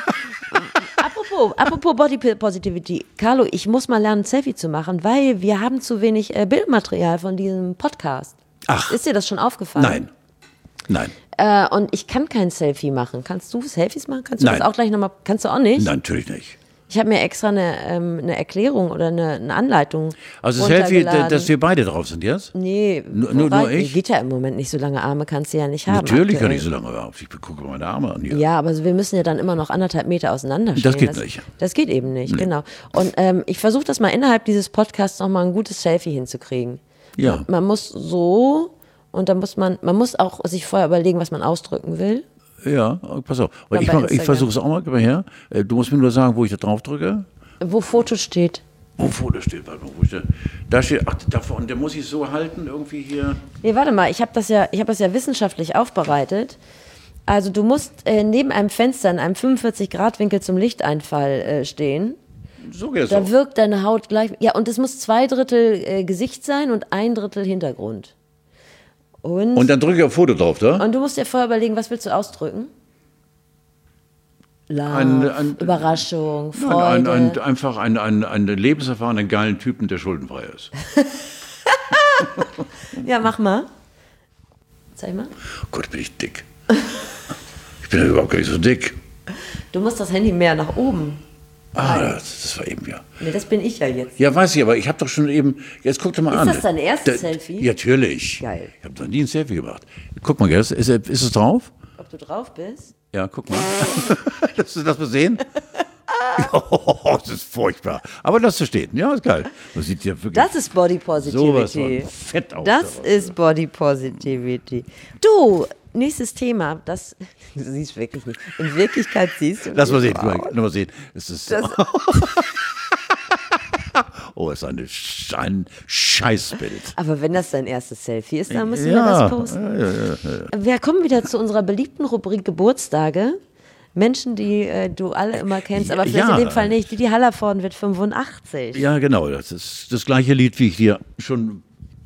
apropos Body Positivity. Carlo, ich muss mal lernen, ein Selfie zu machen, weil wir haben zu wenig Bildmaterial von diesem Podcast. Ach. Ist dir das schon aufgefallen? Nein. Und ich kann kein Selfie machen. Kannst du Selfies machen? Kannst du Nein. das auch gleich nochmal? Kannst du auch nicht? Nein, natürlich nicht. Ich habe mir extra eine Erklärung oder eine Anleitung Also Selfie, runtergeladen. dass wir beide drauf sind jetzt? Nee, nur ich? Geht ja im Moment nicht, so lange Arme kannst du ja nicht haben. Natürlich kann aktuell. ich so lange auf. Ich gucke meine Arme an hier. Ja, aber wir müssen ja dann immer noch 1,5 Meter auseinander stehen. Das geht nicht. Das geht eben nicht, genau. Und ich versuche das mal innerhalb dieses Podcasts nochmal ein gutes Selfie hinzukriegen. Ja. Man muss so und dann muss man muss auch sich vorher überlegen, was man ausdrücken will. Ja, pass auf. Dann Ich bei versuche es auch mal. Gib mal her. Du musst mir nur sagen, wo ich da drauf drücke. Wo Foto steht. Wo Foto steht. Warte mal, da steht, ach, davor, und der muss ich so halten, irgendwie hier. Nee, warte mal, ich habe das ja wissenschaftlich aufbereitet. Also du musst neben einem Fenster in einem 45-Grad-Winkel zum Lichteinfall stehen. So geht es Da auch. wirkt deine Haut gleich. Ja, und es muss 2/3 Gesicht sein und 1/3 Hintergrund. Und dann drücke ich auf Foto drauf, da? Und du musst dir vorher überlegen, was willst du ausdrücken? Love, Überraschung, Freude. Einfach einen lebenserfahrenen, geilen Typen, der schuldenfrei ist. Ja, mach mal. Zeig mal. Oh Gott, bin ich dick. Ich bin ja überhaupt gar nicht so dick. Du musst das Handy mehr nach oben. Das war eben ja. Nee, das bin ich ja jetzt. Ja, weiß ich, aber ich habe doch schon eben. Jetzt guck doch mal an. Ist das dein erstes Selfie? Ja, natürlich. Geil. Ich habe noch nie ein Selfie gemacht. Guck mal, ist es drauf? Ob du drauf bist? Ja, guck mal. Dass du das mal sehen? Das ist furchtbar. Aber das zu stehen, ja, ist geil. Das sieht ja wirklich Das ist Body sowas Positivity. von fett aus. Das ist Body Positivity. Nächstes Thema. Du siehst wirklich nicht. In Wirklichkeit siehst du. Lass mal sehen, Wow. guck mal sehen. Es ist oh, ist ein Scheißbild. Aber wenn das dein erstes Selfie ist, dann müssen wir das posten. Ja. Wir kommen wieder zu unserer beliebten Rubrik Geburtstage. Menschen, die du alle immer kennst, aber vielleicht Ja. in dem Fall nicht. Didi Hallervorden wird 85. Ja, genau. Das ist das gleiche Lied, wie ich dir schon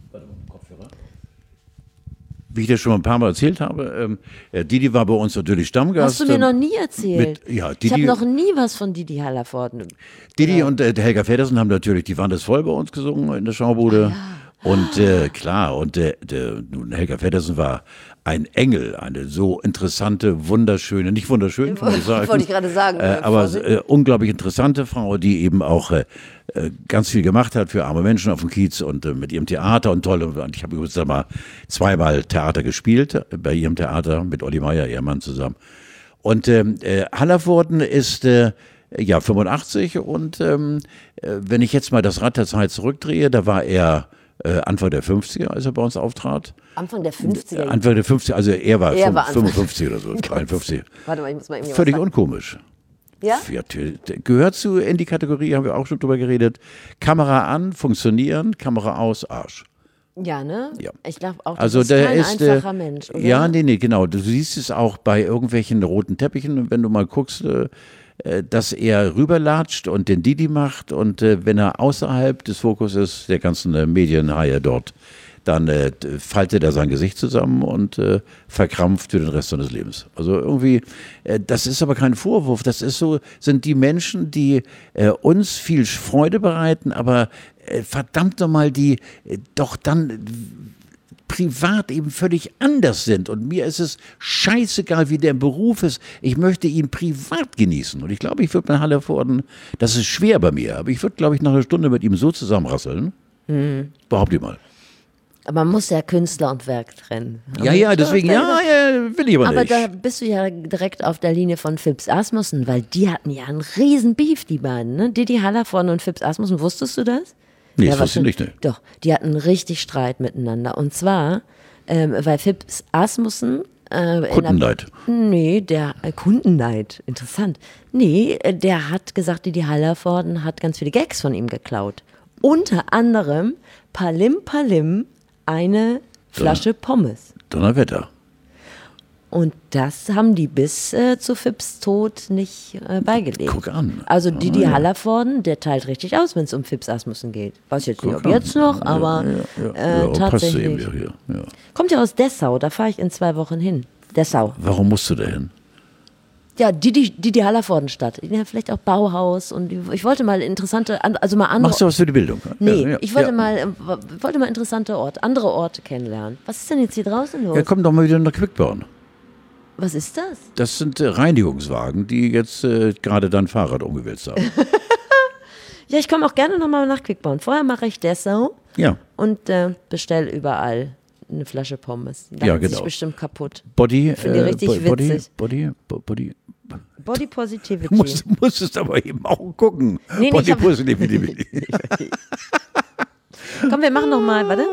ein paar Mal erzählt habe. Didi war bei uns natürlich Stammgast. Hast du mir noch nie erzählt? Ich ich habe noch nie was von Didi Hallervorden. Didi und der Helga Feddersen haben natürlich Die Wand ist voll bei uns gesungen in der Schaubude. Und klar, und nun, Helga Feddersen war ein Engel, eine so interessante, wunderschöne, nicht wunderschön, kann man sagen. Wollte ich gerade sagen. Aber unglaublich interessante Frau, die eben auch ganz viel gemacht hat für arme Menschen auf dem Kiez und mit ihrem Theater und toll. Und ich habe übrigens da mal zweimal Theater gespielt, bei ihrem Theater mit Olli Meier, ihr Mann zusammen. Und Hallervorden ist 85 und wenn ich jetzt mal das Rad der Zeit zurückdrehe, da war er Anfang der 50er, als er bei uns auftrat. Anfang der 50er. Anfang der 50er, also er war Er war 55 oder so, 53. Warte mal, ich muss mal irgendwie Völlig was sagen. unkomisch. Ja? Gehört in die Kategorie, haben wir auch schon drüber geredet. Kamera an, funktionieren, Kamera aus, Arsch. Ja, ne? Ja. Ich glaube auch, das Also ist der kein ist einfacher Mensch, oder? Ja, nee, genau. Du siehst es auch bei irgendwelchen roten Teppichen, wenn du mal guckst, dass er rüberlatscht und den Didi macht und wenn er außerhalb des Fokuses der ganzen Medienhaie dort, dann faltet er sein Gesicht zusammen und verkrampft für den Rest seines Lebens. Also irgendwie, das ist aber kein Vorwurf, das ist so, sind die Menschen, die uns viel Freude bereiten, aber verdammt nochmal, die doch dann privat eben völlig anders sind. Und mir ist es scheißegal, wie der Beruf ist. Ich möchte ihn privat genießen. Und ich glaube, ich würde bei Hallervorden, das ist schwer bei mir, aber ich würde, glaube ich, nach einer Stunde mit ihm so zusammenrasseln. Behaupte ich mal. Aber man muss ja Künstler und Werk trennen. Ja, deswegen, will ich aber Aber nicht. da bist du ja direkt auf der Linie von Phipps Asmussen, weil die hatten ja einen riesen Beef, die beiden, ne? Didi Hallervorden und Phipps Asmussen, wusstest du das? Nee, Ja, das wusste ich nicht, ne? Doch, die hatten richtig Streit miteinander. Und zwar, weil Phipps Asmussen Kundenleid. Kundenneid, interessant. Nee, der hat gesagt, Didi Hallervorden hat ganz viele Gags von ihm geklaut. Unter anderem Palim Palim, eine Flasche Pommes. Donnerwetter. Und das haben die bis zu Phipps Tod nicht beigelegt. Guck an. Also Didi Hallervorden, der teilt richtig aus, wenn es um Phipps Asmussen geht. Weiß jetzt nicht, ob jetzt noch, aber passt zu tatsächlich. ihm hier. Ja. Kommt ja aus Dessau, da fahre ich in 2 Wochen hin. Dessau. Warum musst du da hin? Ja, Didi Hallervordenstadt. Ja, vielleicht auch Bauhaus. Und ich wollte mal andere. Machst du was für die Bildung? Nee, ich wollte ja. mal interessante andere Orte kennenlernen. Was ist denn jetzt hier draußen los? Ja, komm doch mal wieder nach Quickborn. Was ist das? Das sind Reinigungswagen, die jetzt gerade dein Fahrrad umgewälzt haben. Ja, ich komme auch gerne nochmal nach Quickborn. Vorher mache ich Dessau Ja. und bestelle überall eine Flasche Pommes. Da Ja, macht sich genau. bestimmt kaputt. Body, Finde ich richtig witzig. Body. Body Positivity. Musstest aber eben auch gucken. Nee, Body ich hab- Positivity. Komm, wir machen nochmal, warte.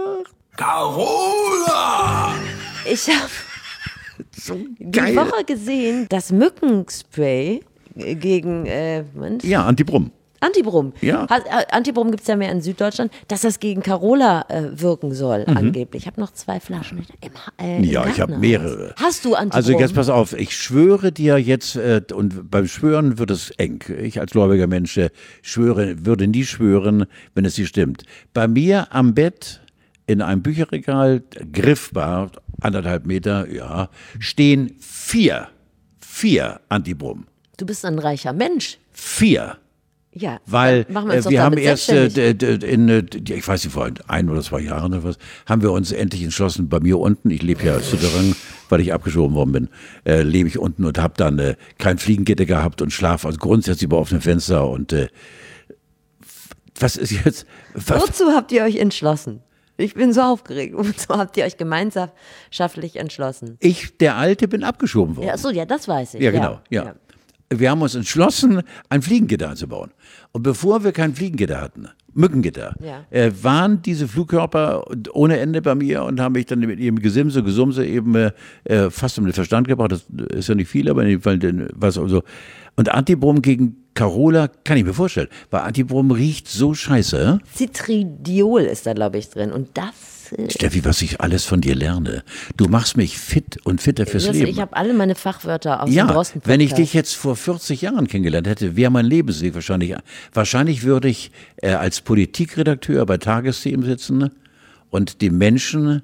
Carola! Ich habe die Geil. Woche gesehen, das Mückenspray gegen Ja, Antibrum. Antibrum. Ja. Antibrum gibt es ja mehr in Süddeutschland, dass das gegen Carola wirken soll, angeblich. Ich habe noch 2 Flaschen im Ja, ich habe Gartenhaus. mehrere. Hast du Antibrum? Also jetzt pass auf, ich schwöre dir jetzt, und beim Schwören wird es eng. Ich als gläubiger Mensch würde nie schwören, wenn es nicht stimmt. Bei mir am Bett in einem Bücherregal, griffbar, 1,5 Meter, ja, stehen 4 Antibrum. Du bist ein reicher Mensch. 4. Ja, Weil dann machen wir uns doch wir haben damit erst selbstständig. ich weiß nicht, vor 1 oder 2 Jahren oder was, haben wir uns endlich entschlossen, bei mir unten, ich lebe ja als Souterrain, weil ich abgeschoben worden bin, lebe ich unten und habe dann kein Fliegengitter gehabt und schlafe also grundsätzlich über offene Fenster und was ist jetzt? Wozu habt ihr euch entschlossen? Ich bin so aufgeregt. Wozu habt ihr euch gemeinschaftlich entschlossen? Ich, der Alte, bin abgeschoben worden. Ja, achso, ja, das weiß ich. Ja, genau. Ja. wir haben uns entschlossen, ein Fliegengitter einzubauen. Und bevor wir kein Fliegengitter hatten, Mückengitter, waren diese Flugkörper ohne Ende bei mir und haben mich dann mit ihrem Gesumse eben fast um den Verstand gebracht. Das ist ja nicht viel, aber in dem Fall was also. Und Antibrom gegen Carola kann ich mir vorstellen, weil Antibrom riecht so scheiße. Citridiol ist da, glaube ich, drin. Und das. Steffi, was ich alles von dir lerne. Du machst mich fit und fitter fürs Leben. Ich habe alle meine Fachwörter aus dem Drosten-Podcast. Wenn ich dich jetzt vor 40 Jahren kennengelernt hätte, wäre mein Lebensweg wahrscheinlich würde ich als Politikredakteur bei Tagesthemen sitzen und den Menschen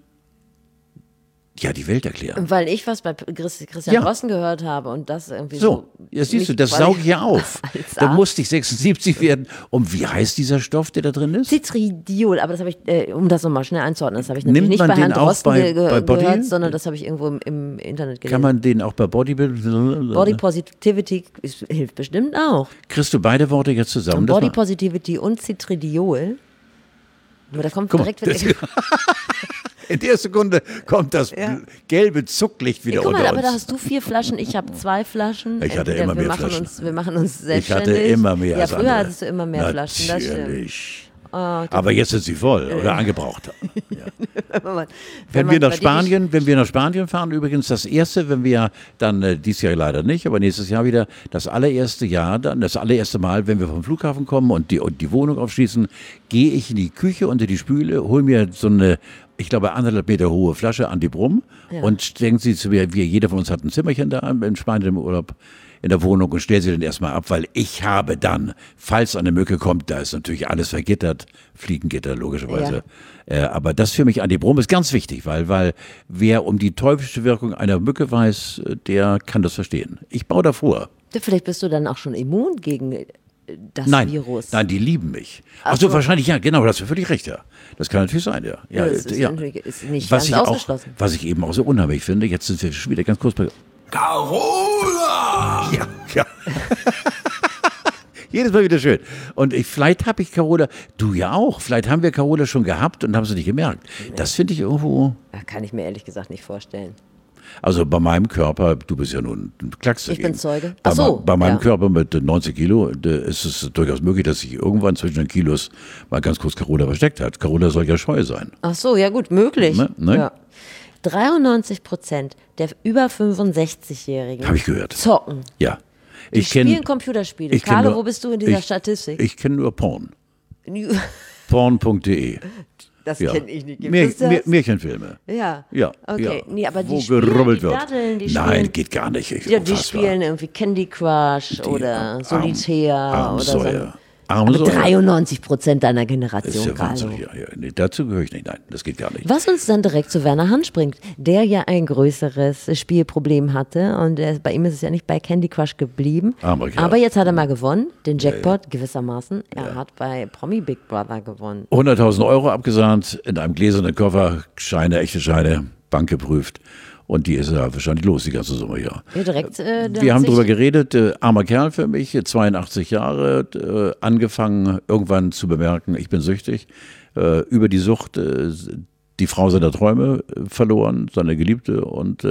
die Welt erklären. Weil ich was bei Christian Drosten gehört habe und das irgendwie so. Ja, siehst du, das sauge ich ja auf. Da musste ich 76 werden. Und wie heißt dieser Stoff, der da drin ist? Citridiol, aber das habe ich, um das nochmal schnell einzuordnen, das habe ich natürlich nicht bei Herrn Drosten gehört, sondern das habe ich irgendwo im Internet gelesen. Kann man den auch bei Body Positivity hilft bestimmt auch. Kriegst du beide Worte jetzt zusammen? Body Positivity und Citridiol. Aber da kommt direkt wieder. In der Sekunde kommt das gelbe Zucklicht wieder unter uns. Aber da hast du 4 Flaschen, ich habe 2 Flaschen. Ich hatte immer mehr Flaschen. Wir machen uns selbstständig. Ich hatte immer mehr als andere. Früher hattest du immer mehr Flaschen, das stimmt. Aber jetzt sind sie voll oder angebraucht. Ja. Wenn wir nach Spanien fahren, übrigens das erste, wenn wir dann dieses Jahr leider nicht, aber nächstes Jahr wieder das allererste Mal, wenn wir vom Flughafen kommen und die Wohnung aufschließen, gehe ich in die Küche unter die Spüle, hole mir so eine, ich glaube 1,5 Meter hohe Flasche Antibrom und denken Sie zu mir, jeder von uns hat ein Zimmerchen da in Spanien im Urlaub in der Wohnung und stell sie dann erstmal ab, weil ich habe dann, falls eine Mücke kommt, da ist natürlich alles vergittert, Fliegengitter logischerweise. Ja. Aber das für mich Antibrom ist ganz wichtig, weil wer um die teuflische Wirkung einer Mücke weiß, der kann das verstehen. Ich baue davor. Vielleicht bist du dann auch schon immun gegen das Virus. Nein, die lieben mich. Achso, wahrscheinlich, ja, genau, das ist völlig recht, ja. Das kann natürlich sein, ja. Das ist nicht ganz ausgeschlossen. Was ich eben auch so unheimlich finde, jetzt sind wir schon wieder ganz kurz bei Carola! Ja. Jedes Mal wieder schön. Und vielleicht habe ich Carola, du ja auch, vielleicht haben wir Carola schon gehabt und haben sie nicht gemerkt. Das finde ich irgendwo. Kann ich mir ehrlich gesagt nicht vorstellen. Also bei meinem Körper, du bist ja nun ein Klacks. Ich bin Zeuge. Ach so, bei meinem Körper mit 90 Kilo ist es durchaus möglich, dass sich irgendwann zwischen den Kilos mal ganz kurz Carola versteckt hat. Carola soll ja scheu sein. Ach so, ja gut, möglich. Ne? Ja. 93% der über 65-Jährigen habe ich gehört. Zocken. Ja. Die spielen Computerspiele. Carlo, wo bist du in dieser Statistik? Ich kenne nur Porn. Porn.de. Das kenne ich nicht. Märchenfilme. Ja. Okay. Ja. Nee, aber wo die gerubbelt wird. Daddeln, Nein, geht gar nicht. Die spielen irgendwie Candy Crush oder Solitär Abenteuer. oder so. Aber 93% deiner Generation, Carlo. Nee, dazu gehöre ich nicht. Nein, das geht gar nicht. Was uns dann direkt zu Werner Hansch bringt, der ja ein größeres Spielproblem hatte und bei ihm ist es ja nicht bei Candy Crush geblieben. Aber jetzt hat er mal gewonnen, den Jackpot gewissermaßen. Er hat bei Promi Big Brother gewonnen. 100.000 Euro abgesahnt, in einem gläsernen Koffer, Scheine, echte Scheine, Bank geprüft. Und die ist ja wahrscheinlich los, die ganze Summe, ja. Direkt, wir haben drüber geredet, armer Kerl für mich, 82 Jahre, angefangen irgendwann zu bemerken, ich bin süchtig, über die Sucht, die Frau seiner Träume verloren, seine Geliebte und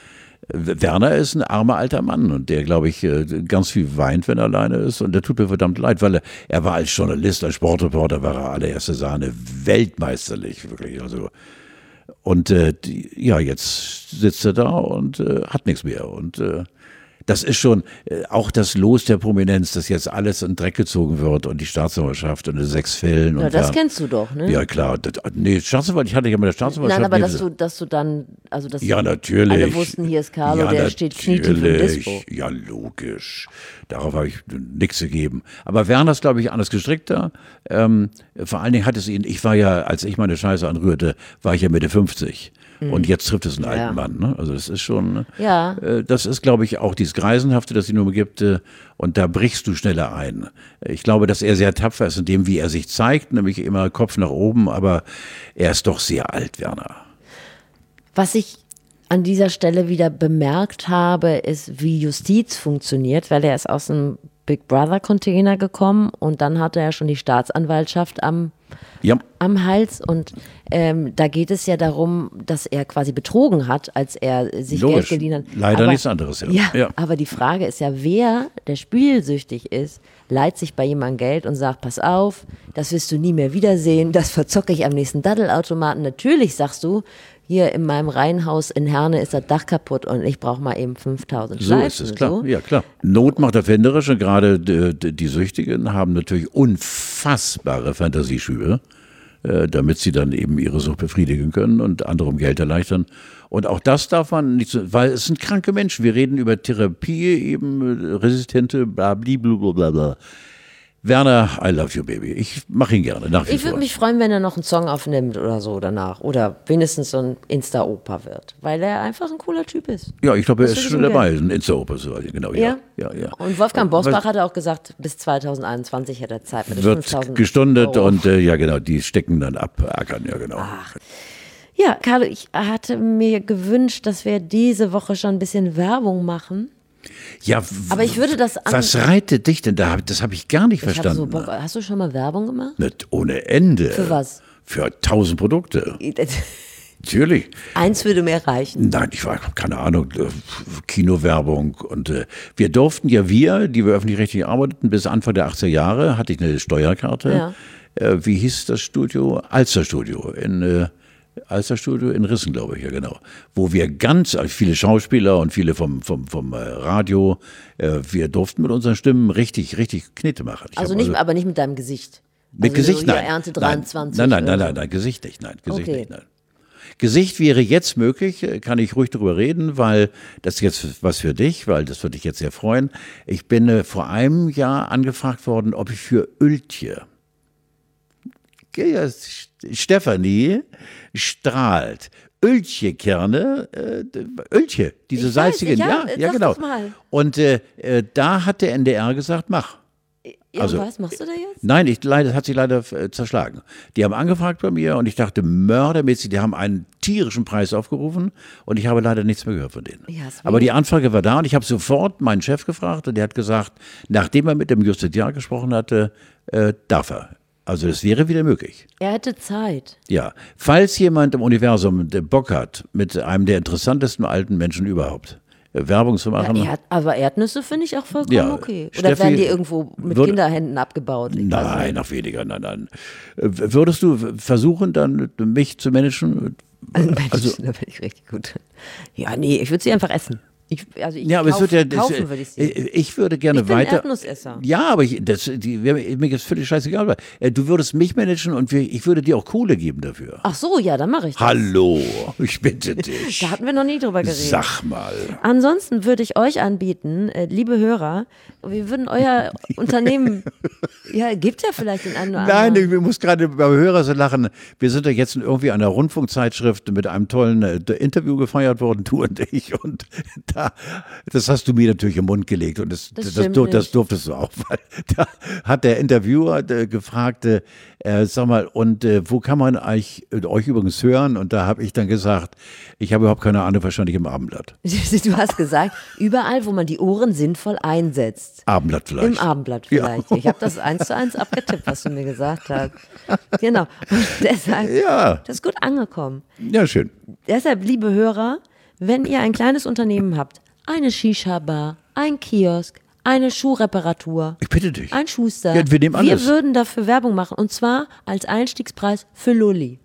Werner ist ein armer alter Mann und der, glaube ich, ganz viel weint, wenn er alleine ist und der tut mir verdammt leid, weil er war als Journalist, als Sportreporter, war er allererste Sahne, weltmeisterlich, wirklich, also. Und jetzt sitzt er da und hat nichts mehr. Und das ist schon auch das Los der Prominenz, dass jetzt alles in den Dreck gezogen wird und die Staatsanwaltschaft und 6 Fällen. Ja, das kennst du doch, ne? Ja, klar. Staatsanwalt, ich hatte ja mit der Staatsanwaltschaft. Nein, aber dass du dann, also dass ja, natürlich. Alle wussten, hier ist Carlo, der steht knietief im Dispo. Ja, logisch. Darauf habe ich nichts gegeben. Aber Werner ist, glaube ich, anders gestrickter. Vor allen Dingen hat es ihn, ich war ja, als ich meine Scheiße anrührte, war ich ja Mitte 50. Und jetzt trifft es einen alten Mann. Ne? Also das ist schon, das ist, glaube ich, auch dieses Greisenhafte, das die Nummer gibt. Und da brichst du schneller ein. Ich glaube, dass er sehr tapfer ist in dem, wie er sich zeigt, nämlich immer Kopf nach oben. Aber er ist doch sehr alt, Werner. Was ich an dieser Stelle wieder bemerkt habe, ist, wie Justiz funktioniert, weil er ist aus dem Big Brother Container gekommen und dann hatte er schon die Staatsanwaltschaft am am Hals und da geht es ja darum, dass er quasi betrogen hat, als er sich Geld geliehen hat. Leider nichts anderes. Ja, aber die Frage ist ja, wer, der spielsüchtig ist, leiht sich bei jemandem Geld und sagt, pass auf, das wirst du nie mehr wiedersehen, das verzocke ich am nächsten Daddelautomaten. Natürlich sagst du, hier in meinem Reihenhaus in Herne ist das Dach kaputt und ich brauche mal eben 5.000 Schleifen. So ist es, klar. So. Ja, klar. Not macht erfinderisch und gerade die Süchtigen haben natürlich unfassbare Fantasieschübe, damit sie dann eben ihre Sucht befriedigen können und andere um Geld erleichtern. Und auch das darf man nicht so, weil es sind kranke Menschen. Wir reden über Therapie, eben resistente, blablabla. Werner, I love you, baby. Ich mache ihn gerne, nach wie vor. Ich würde mich freuen, wenn er noch einen Song aufnimmt oder so danach. Oder wenigstens so ein Insta-Opa wird. Weil er einfach ein cooler Typ ist. Ja, ich glaube, er ist schon dabei, ein Insta-Opa. Genau, ja. Und Wolfgang Bosbach hat auch gesagt, bis 2021 hätte er Zeit mit 5.000 wird gestundet Euro. Und ja, genau, die stecken dann ab, ackern, ja, genau. Ach. Ja, Carlo, ich hatte mir gewünscht, dass wir diese Woche schon ein bisschen Werbung machen. Ja, aber ich würde das was reitet dich denn da? Das habe ich gar nicht verstanden. So Bock. Hast du schon mal Werbung gemacht? Nicht ohne Ende. Für was? Für 1000 Produkte. Natürlich. Eins würde mir reichen. Nein, ich habe keine Ahnung, Kinowerbung und wir durften ja die wir öffentlich-rechtlich arbeiteten, bis Anfang der 80er Jahre, hatte ich eine Steuerkarte. Ja. Wie hieß das Studio? Alsterstudio Alsterstudio in Rissen, glaube ich, ja genau. Wo wir viele Schauspieler und viele vom Radio, wir durften mit unseren Stimmen richtig Knete machen. Aber nicht mit deinem Gesicht. Mit Gesicht, nein. Ernte 23. Nein, Gesicht nicht, nein. Gesicht nicht. Gesicht wäre jetzt möglich, kann ich ruhig darüber reden, weil das ist jetzt was für dich, weil das würde dich jetzt sehr freuen. Ich bin vor einem Jahr angefragt worden, ob ich für Öltje, Stefanie strahlt. Öltje-Kerne, Öltje, diese salzigen, ja, genau. Und da hat der NDR gesagt, mach. Ja, also, was machst du da jetzt? Nein, das hat sich leider zerschlagen. Die haben angefragt bei mir und ich dachte, mördermäßig, die haben einen tierischen Preis aufgerufen und ich habe leider nichts mehr gehört von denen. Ja, aber die Anfrage war da und ich habe sofort meinen Chef gefragt und der hat gesagt, nachdem er mit dem Justitiar gesprochen hatte, darf er. Also das wäre wieder möglich. Er hätte Zeit. Ja, falls jemand im Universum Bock hat, mit einem der interessantesten alten Menschen überhaupt Werbung zu machen. Ja, aber Erdnüsse finde ich auch vollkommen okay. Oder werden die irgendwo mit Kinderhänden abgebaut? Nein, noch weniger, nein. Würdest du versuchen, dann mich zu managen? Also, da bin ich richtig gut. Ja, nee, ich würde sie einfach essen. Kaufen würde ich sie. Ich würde gerne weiter. Ich bin Erdnussesser. Ja, aber mir ist völlig scheißegal. Du würdest mich managen und ich würde dir auch Kohle geben dafür. Ach so, ja, dann mache ich das. Hallo, ich bitte dich. Da hatten wir noch nie drüber geredet. Sag mal. Ansonsten würde ich euch anbieten, liebe Hörer, wir würden euer Unternehmen, gibt ja vielleicht den einen oder anderen. Nein, ich muss gerade beim Hörer so lachen. Wir sind ja jetzt irgendwie an einer Rundfunkzeitschrift mit einem tollen Interview gefeiert worden, du und ich. Und das hast du mir natürlich im Mund gelegt und das durftest du auch. Weil da hat der Interviewer gefragt, sag mal, und wo kann man euch übrigens hören? Und da habe ich dann gesagt, ich habe überhaupt keine Ahnung, wahrscheinlich im Abendblatt. Du hast gesagt, überall, wo man die Ohren sinnvoll einsetzt. Abendblatt vielleicht. Im Abendblatt vielleicht. Ja. Ich habe das 1:1 abgetippt, was du mir gesagt hast. Genau. Und deshalb, das ist gut angekommen. Ja, schön. Deshalb, liebe Hörer, wenn ihr ein kleines Unternehmen habt, eine Shisha-Bar, ein Kiosk, eine Schuhreparatur, ich bitte dich, ein Schuster, wir nehmen alles. Wir würden dafür Werbung machen und zwar als Einstiegspreis für Lulli.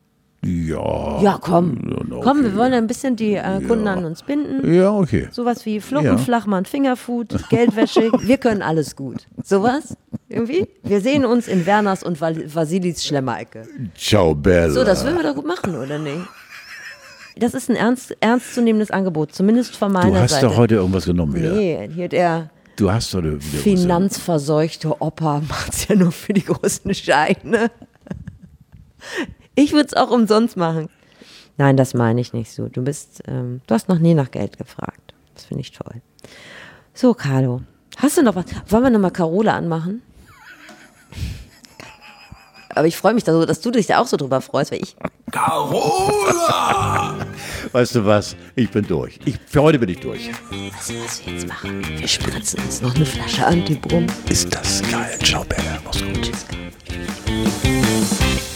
Ja, komm. Okay. Komm, wir wollen ein bisschen die Kunden an uns binden. Ja, okay. Sowas wie Fluppen, Flachmann, Fingerfood, Geldwäsche, wir können alles gut. Sowas, irgendwie. Wir sehen uns in Werners und Vasilis Schlemmerecke. Ciao, Bella. So, das würden wir doch gut machen, oder nicht? Das ist ein ernstzunehmendes Angebot, zumindest von meiner Seite. Du hast Seite. Doch heute irgendwas genommen wieder. Nee, hier der du hast doch wieder finanzverseuchte Opa macht's ja nur für die großen Scheine. Ich würde es auch umsonst machen. Nein, das meine ich nicht so. Du hast noch nie nach Geld gefragt. Das finde ich toll. So, Carlo, hast du noch was? Wollen wir nochmal Carola anmachen? Aber ich freue mich, dass du dich da auch so drüber freust, weil Carola! Weißt du was? Ich bin durch. Für heute bin ich durch. Weißt du, was wir jetzt machen? Wir spritzen uns noch eine Flasche Antibrum. Ist das geil. Ciao, Bella. Mach's gut. Tschüss.